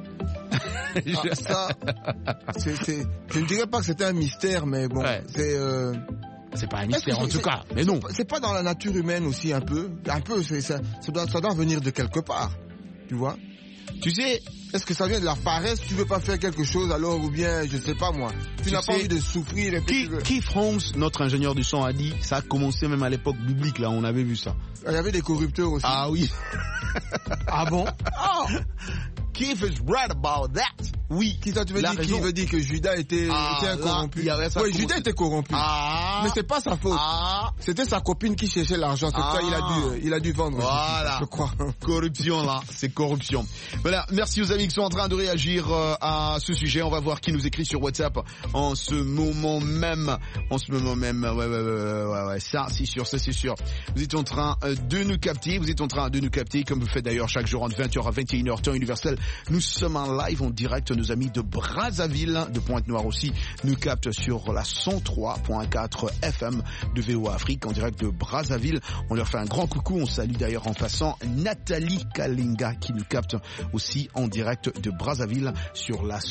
Ça, je ne dirais pas que c'était un mystère, mais bon, c'est pas un mystère en tout cas, mais non. C'est pas dans la nature humaine aussi un peu, ça doit venir de quelque part, tu vois. Tu sais, est-ce que ça vient de la paresse? Tu veux pas faire quelque chose alors, ou bien, je sais pas moi, tu n'as pas envie de souffrir. Keith Holmes, notre ingénieur du son, a dit, ça a commencé même à l'époque biblique, là, on avait vu ça. Il y avait des corrupteurs aussi. Ah oui. Ah bon? Oh. Keith is right about that. Oui. Qui ça, tu veux dire? Qui veut dire que Judas était un corrompu? Oui, Judas était corrompu. Mais c'est pas sa faute. C'était sa copine qui cherchait l'argent. C'est ça, il a dû vendre. Voilà. Je crois. Corruption, là. C'est corruption. Voilà. Merci aux amis qui sont en train de réagir à ce sujet. On va voir qui nous écrit sur WhatsApp en ce moment même. Ouais. Ça, c'est sûr. Vous êtes en train de nous capter. Comme vous faites d'ailleurs chaque jour entre 20h à 21h, temps universel. Nous sommes en live, en direct. Nos amis de Brazzaville, de Pointe-Noire aussi, nous captent sur la 103.4 FM de VOA Afrique, en direct de Brazzaville. On leur fait un grand coucou. On salue d'ailleurs en passant Nathalie Kalinga qui nous capte aussi en direct de Brazzaville sur la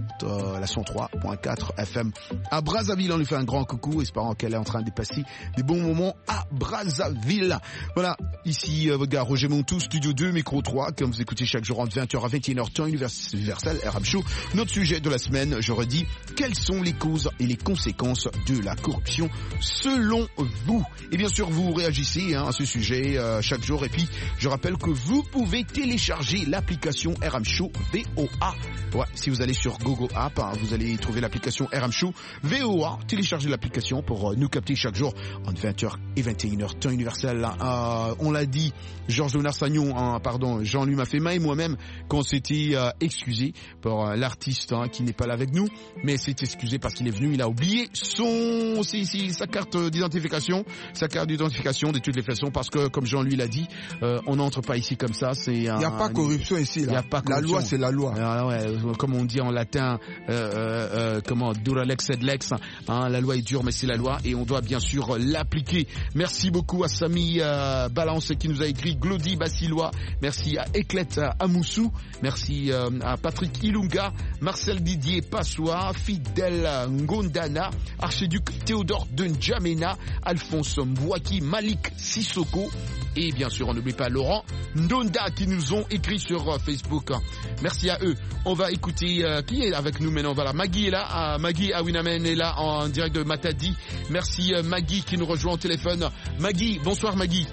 103.4 FM à Brazzaville. On lui fait un grand coucou, espérant qu'elle est en train de passer des bons moments à Brazzaville. Voilà, ici votre gars Roger Montou, Studio 2, Micro 3, comme vous écoutez chaque jour entre 20h à 21h, temps universel, RM Show. Notre sujet de la semaine, je redis, quelles sont les causes et les conséquences de la corruption selon vous? Et bien sûr, vous réagissez à ce sujet chaque jour. Et puis, je rappelle que vous pouvez télécharger l'application RM Show VOA. Ouais, si vous allez sur Google App, vous allez trouver l'application RM Show VOA. Téléchargez l'application pour nous capter chaque jour entre 20h et 21h, temps universel. On l'a dit, Georges Narsagnon, Jean-Louis Mafema et moi-même, qu'on s'était excusé pour l'artiste qui n'est pas là avec nous, mais s'est excusé parce qu'il est venu, il a oublié sa carte d'identification, de toutes les façons, parce que comme Jean-Louis l'a dit, on n'entre pas ici comme ça. Il n'y a pas corruption ici. Là. La loi, c'est la loi. Comme on dit en latin, dura lex sed lex. La loi est dure, mais c'est la loi et on doit bien sûr l'appliquer. Merci beaucoup à Samy Balance qui nous a écrit Glody Bassilois. Merci à Eclette Amoussou. Merci à Patrick Ilunga, Marcel Didier Passois, Fidèle Ngondana, Archiduc Théodore de N'Djamena, Alphonse Mbouaki, Malik Sissoko et bien sûr on n'oublie pas Laurent Ndonda qui nous ont écrit sur Facebook. Merci à eux. On va écouter qui est avec nous maintenant. Voilà, Maggie est là, Maggie Awinamen est là en direct de Matadi. Merci Maggie qui nous rejoint au téléphone. Maggie, bonsoir Maggie.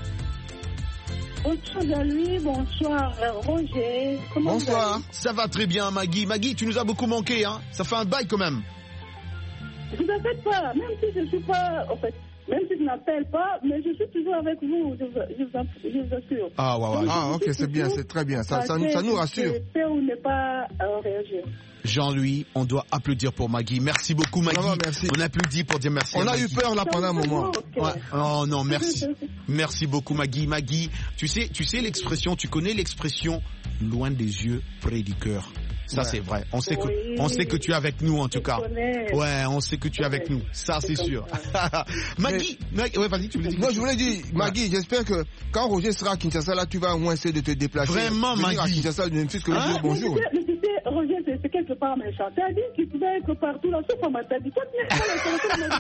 Bonsoir Jean-Louis, bonsoir Roger. Bonsoir. Ça va très bien Maggie. Maggie, tu nous as beaucoup manqué, hein. Ça fait un bail quand même. Vous ne faites pas, même si je ne suis pas, en fait, même si je n'appelle pas, mais je suis toujours avec vous, je vous assure. Ok, c'est bien, c'est très bien. Ça nous rassure. C'est ou ne pas réagir. Jean-Louis, on doit applaudir pour Maggie. Merci beaucoup Maggie. Non, merci. On applaudit pour dire merci. On a Maggie. eu peur là pendant un moment. Ouais. Oh non, merci. Merci beaucoup Maggie. Maggie, tu sais l'expression, tu connais l'expression loin des yeux, près du cœur. Ça c'est vrai. On sait que tu es avec nous en tout cas. Ouais, on sait que tu es avec nous. Ça c'est sûr. Maggie, ouais, vas-y, tu voulais dire. Non, je voulais dire Maggie, j'espère que quand Roger sera à Kinshasa là, tu vas au moins essayer de te déplacer. Vraiment Maggie. À Kinshasa, même fils que lui dire bonjour. Roger, c'est quelque part méchant. Tu as dit qu'il pouvait être partout là, sauf à Matadi. Toi, tu n'es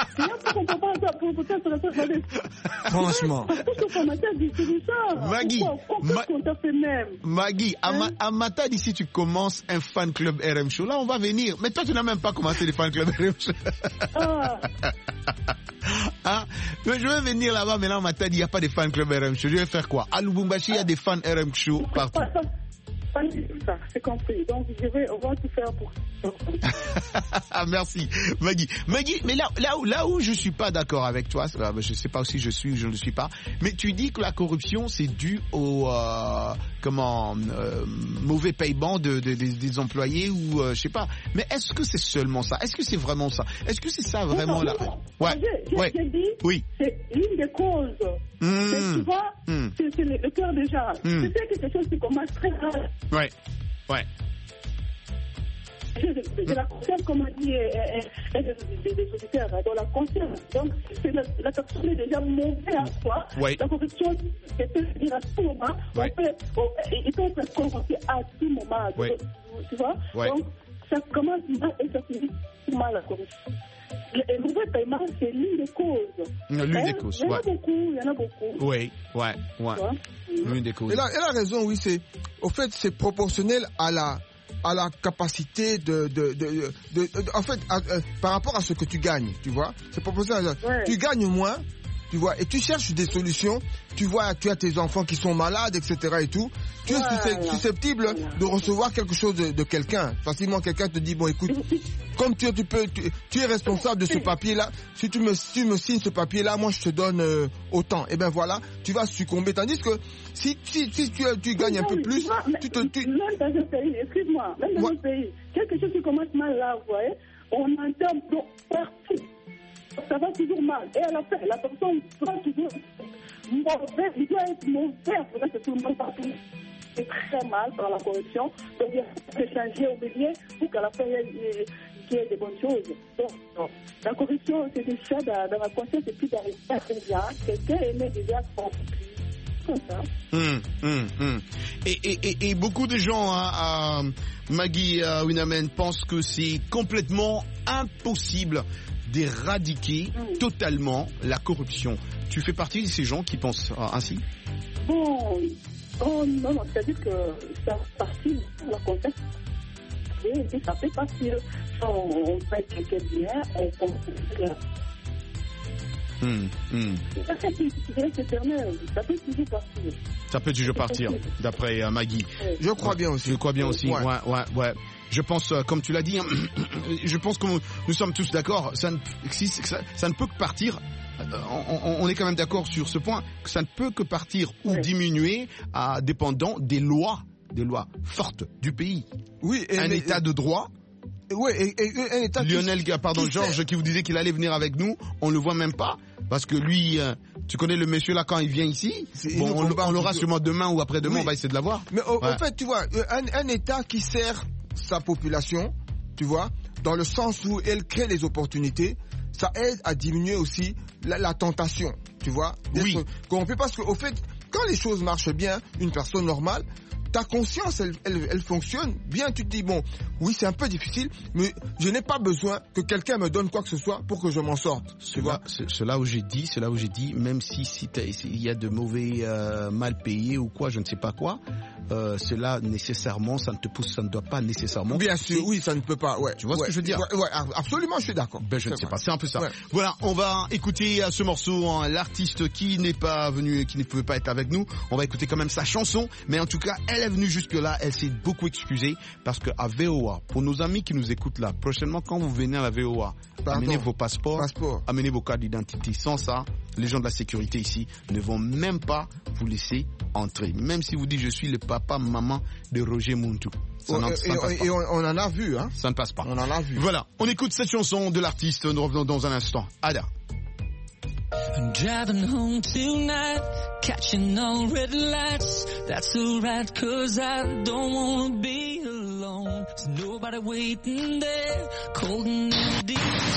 pas franchement. Maggie, à Matadi, si tu commences un fan club RM Show, là on va venir. Mais toi, tu n'as même pas commencé les fan club RM Show. Mais je vais venir là-bas, mais là, Matadi, il n'y a pas de fan club RM Show. Je vais faire quoi? À Lubumbashi, il y a des fans RM Show partout. Pas du tout ça, c'est compris. Donc, on va tout faire pour Merci, Maggie. Maggie, mais là où je suis pas d'accord avec toi, je sais pas si je suis ou je ne le suis pas, mais tu dis que la corruption c'est dû au mauvais paiement des employés ou je sais pas. Mais est-ce que c'est seulement ça? Est-ce que c'est vraiment ça? Est-ce que c'est ça vraiment là? Ouais. J'ai dit, oui. C'est l'une des causes. Tu vois, c'est le cœur déjà. C'est quelque chose qui commence très rare. Ouais. De la conscience, comme on dit, des auditeurs, dans la conscience. Donc, la personne est déjà montée en soi. La corruption, c'est peut dire à tout moment. Il peut être corrompu à tout moment. Tu vois? Donc, ça commence mal et ça finit mal la corruption. Le mauvais paiement, c'est l'une des causes. L'une des causes, il y en a beaucoup. Oui. L'une des causes. Elle a raison, oui, au fait, c'est proportionnel à la capacité en fait, par rapport à ce que tu gagnes, tu vois. C'est proportionnel. Tu gagnes moins, tu vois, et tu cherches des solutions. Tu vois, tu as tes enfants qui sont malades, etc. et tout. Tu es susceptible de recevoir quelque chose de quelqu'un. Facilement, quelqu'un te dit, bon, écoute, comme tu es responsable de ce papier-là, si tu me signes ce papier-là, moi, je te donne autant. Et ben voilà, tu vas succomber. Tandis que si tu gagnes un peu plus, Même dans un pays, excuse-moi, même dans un pays, quelque chose qui commence mal là, vous voyez, on entend partout. Ça va toujours mal. Et à la fin, la personne doit toujours mauvais, il doit être mauvais pour que tout le monde partout. C'est très mal par la corruption. Donc il faut changer au milieu pour qu'à la fin, il y ait des bonnes choses. Donc, la corruption, c'est déjà dans la conscience, c'est plus d'arriver à déjà. Quelqu'un aimait déjà comme ça. Et beaucoup de gens, Maggie Winamen, pensent que c'est complètement impossible d'éradiquer totalement la corruption. Tu fais partie de ces gens qui pensent ainsi? Bon, non, c'est-à-dire que ça fait partie de la contexte. Et ça fait partie. On fait quelqu'un bien, on comprend. Ça peut toujours partir. Ça peut toujours partir, d'après Maggie. Je crois bien aussi. Ouais. Je pense, comme tu l'as dit, je pense que nous sommes tous d'accord, ça ne peut que partir. On est quand même d'accord sur ce point, que ça ne peut que partir ou diminuer dépendant des lois fortes du pays. Oui, un état de droit. Oui, et un état. Georges qui vous disait qu'il allait venir avec nous, on le voit même pas. Parce que lui, tu connais le monsieur là quand il vient ici, on l'aura sûrement demain ou après-demain, on va essayer de l'avoir. Mais en fait, tu vois, un état qui sert sa population, tu vois, dans le sens où elle crée les opportunités, ça aide à diminuer aussi la tentation, tu vois, d'être corrompu. Parce qu'au fait, quand les choses marchent bien, une personne normale, ta conscience, elle fonctionne bien. Tu te dis, bon, oui, c'est un peu difficile, mais je n'ai pas besoin que quelqu'un me donne quoi que ce soit pour que je m'en sorte. C'est là où j'ai dit, même si il y a de mauvais mal payés ou quoi, je ne sais pas quoi, cela nécessairement, ça ne doit pas nécessairement. Bien sûr, oui, ça ne peut pas. Ouais. Tu vois ce que je veux dire? Ouais, absolument, je suis d'accord. Je ne sais pas, c'est un peu ça. Ouais. Voilà, on va écouter ce morceau, l'artiste qui n'est pas venu, qui ne pouvait pas être avec nous. On va écouter quand même sa chanson, mais en tout cas, elle est venue jusque-là, elle s'est beaucoup excusée parce que à VOA, pour nos amis qui nous écoutent là, prochainement quand vous venez à la VOA, amenez vos passeports, amenez vos cartes d'identité. Sans ça, les gens de la sécurité ici ne vont même pas vous laisser entrer. Même si vous dites je suis le papa, maman de Roger Muntu. Et on en a vu, hein. Ça ne passe pas. On en a vu. Voilà, on écoute cette chanson de l'artiste, nous revenons dans un instant. Ada. I'm driving home tonight, catching all red lights. That's alright, 'cause I don't wanna be alone. There's nobody waiting there, cold and empty.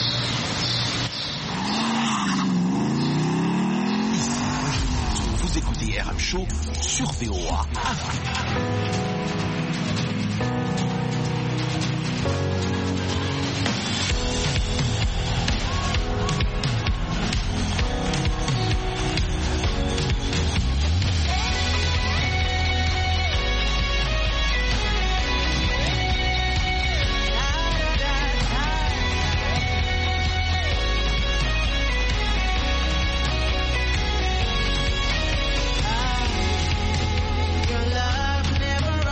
Vous écoutez RM Show sur VOA Afrique. Your love never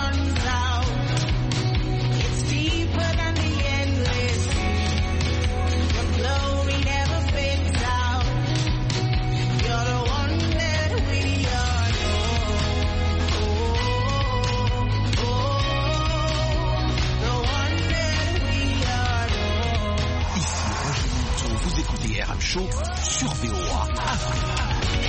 Show sur VOA Afrique.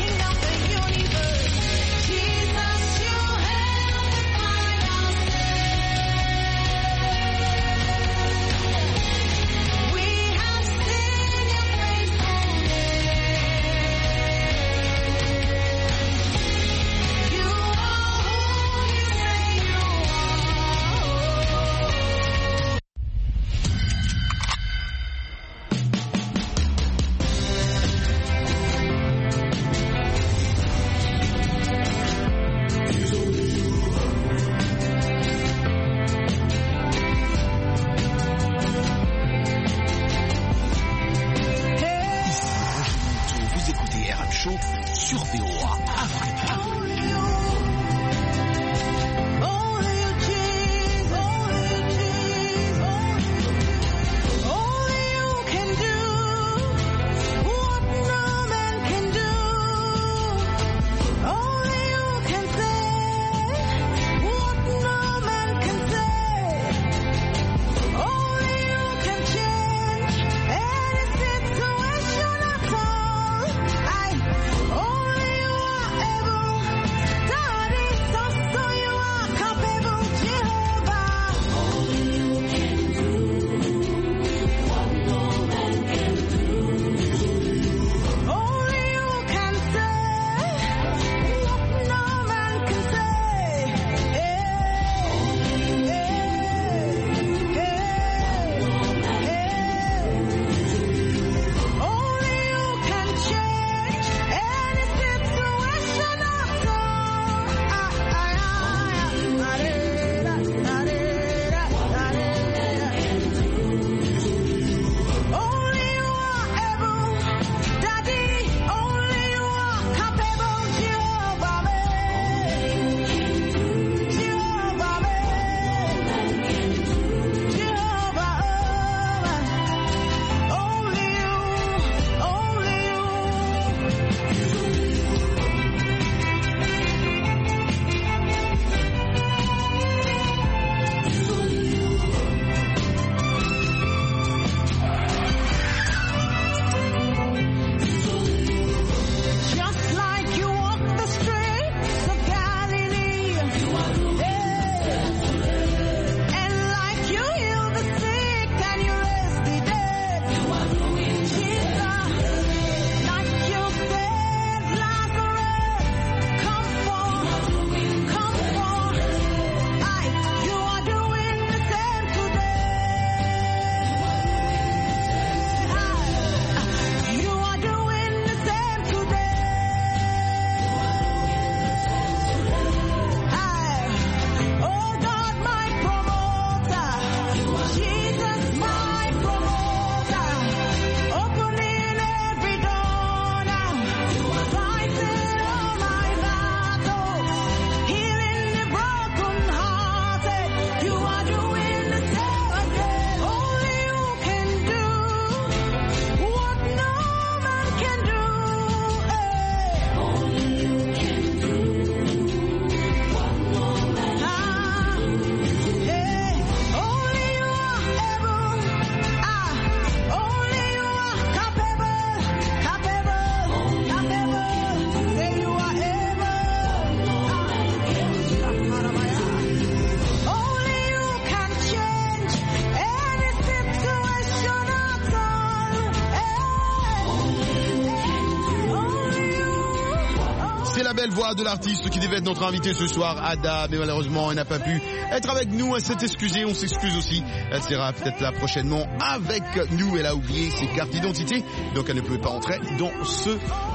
belle voix de l'artiste qui devait être notre invité ce soir, Ada, mais malheureusement elle n'a pas pu être avec nous. Elle s'est excusée, on s'excuse aussi. Elle sera peut-être là prochainement avec nous. Elle a oublié ses cartes d'identité, donc elle ne pouvait pas entrer dans ces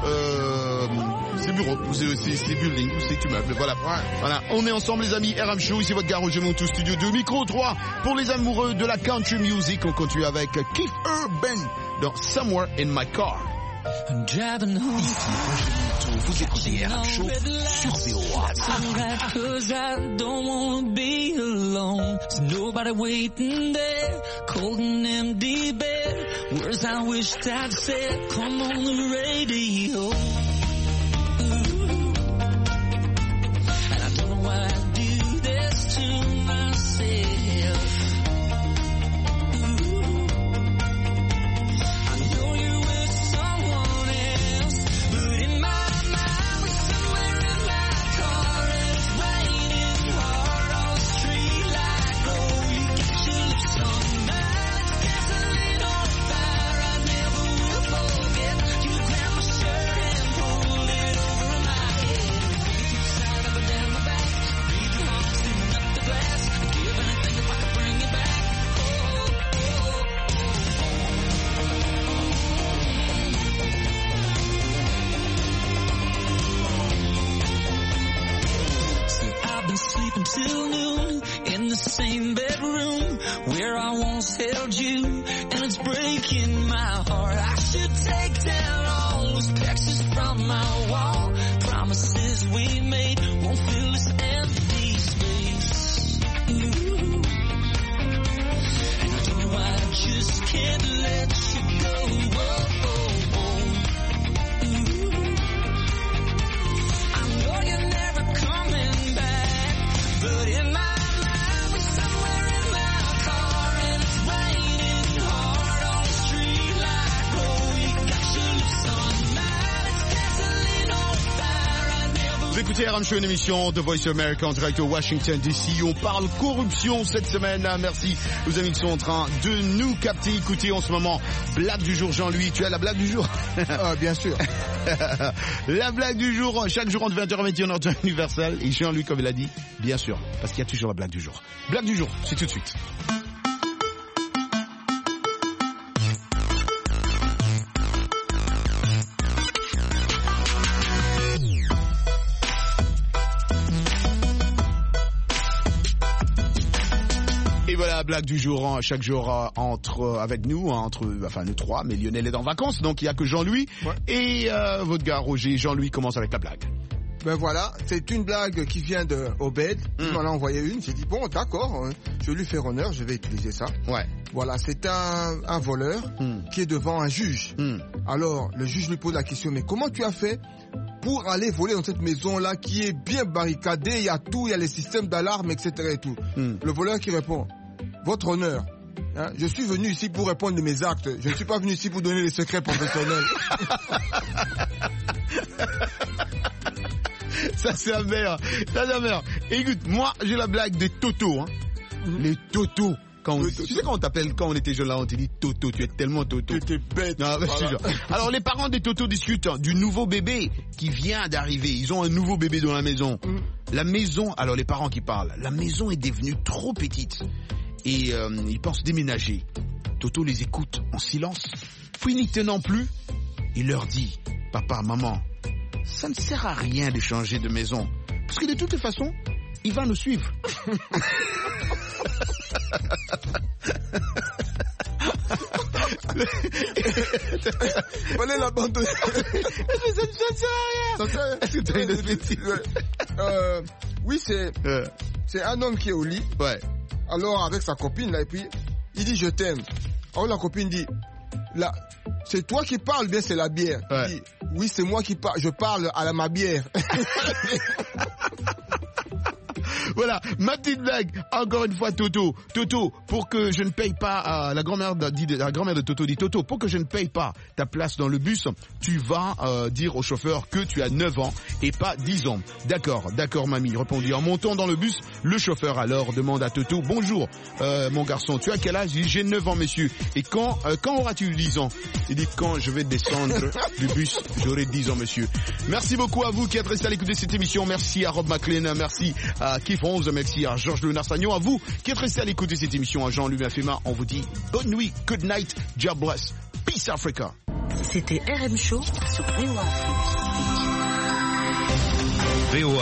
bureaux, ces buildings, ces immeubles. Voilà. Voilà. On est ensemble les amis. RM Show, ici votre gars Roger Montou, studio 2, micro 3 pour les amoureux de la country music. On continue avec Keith Urban dans Somewhere in My Car. Vous écoutez RM Show sur VOA. Cause I don't wanna be alone. There's nobody waiting there, cold and empty bed. Words I wished I'd said, come on the radio. And I don't know why I do this to myself. I know you're with someone and sleep until noon in the same bedroom where I once held you, and it's breaking my heart. I should take down all those pictures from my wall. Promises we made won't fill this empty space. Ooh. And no, I just can't let you go. Whoa, whoa, whoa. Ooh. I know you're never coming back, but in my mind we're somewhere in my car, and it's raining hard on the street like, oh, you got your lips on mine, it's gasoline on fire. I never. Vous écoutez RM Show, une émission de Voice of America en direct de Washington DC. On parle corruption cette semaine. Merci aux amis qui sont en train de nous capter. Écoutez en ce moment, blague du jour, Jean-Louis. Tu as la blague du jour? Bien sûr. La blague du jour, chaque jour entre 20h et 21h en temps universel. Et Jean-Louis, comme il a dit, bien sûr, parce qu'il y a toujours la blague du jour. Blague du jour, c'est tout de suite. Et voilà la blague du jour, chaque jour avec nous, nous trois, mais Lionel est en vacances, donc il n'y a que Jean-Louis. Ouais. Et votre gars Roger, Jean-Louis commence avec la blague. Ben voilà, c'est une blague qui vient de Obed, il m'en a envoyé une, j'ai dit bon d'accord, je vais lui faire honneur, je vais utiliser ça. Ouais. Voilà, c'est un voleur qui est devant un juge. Alors le juge lui pose la question, mais comment tu as fait pour aller voler dans cette maison-là qui est bien barricadée, il y a tout, il y a les systèmes d'alarme, etc. et tout. Le voleur qui répond, votre honneur, hein, je suis venu ici pour répondre de mes actes, je ne suis pas venu ici pour donner les secrets professionnels. Ça c'est la meilleure. Écoute, moi j'ai la blague des Toto. Hein. Les Toto. Tu sais quand on t'appelle, quand on était jeune là, on te dit Toto, tu es tellement Toto. Tu es bête. Non, voilà. Alors les parents des Toto discutent du nouveau bébé qui vient d'arriver. Ils ont un nouveau bébé dans la maison. La maison, alors les parents qui parlent, la maison est devenue trop petite. Et ils pensent déménager. Toto les écoute en silence. Puis n'y tenant plus, il leur dit, papa, maman, ça ne sert à rien de changer de maison. Parce que de toutes les façons, il va nous suivre. Fallait l'abandonner. Ça ne sert à rien. Ça sert à rien. Est-ce que tu as une perspective? Oui, c'est un homme qui est au lit. Ouais. Alors avec sa copine là, et puis il dit je t'aime. Alors la copine dit là, c'est toi qui parles, bien c'est la bière. Ouais. Il dit, oui, c'est moi qui parle, je parle à ma bière. Voilà, ma petite blague, encore une fois Toto. Toto, pour que je ne paye pas, la grand-mère de Toto dit, Toto, pour que je ne paye pas ta place dans le bus, tu vas dire au chauffeur que tu as 9 ans et pas 10 ans. D'accord, mamie, répondit. En montant dans le bus, le chauffeur alors demande à Toto, bonjour mon garçon, tu as quel âge? Il dit, j'ai 9 ans monsieur. Et quand auras-tu 10 ans? Il dit, quand je vais descendre du bus, j'aurai 10 ans monsieur. Merci beaucoup à vous qui êtes restés à l'écoute de cette émission. Merci à Rob McLean, merci à Keith Rose, merci à Georges Leonard-Sagnon, à vous qui êtes restés à l'écoute de cette émission, à Jean-Louis Mafema, on vous dit bonne nuit, good night, God bless, peace Africa. C'était RM Show sur VOA.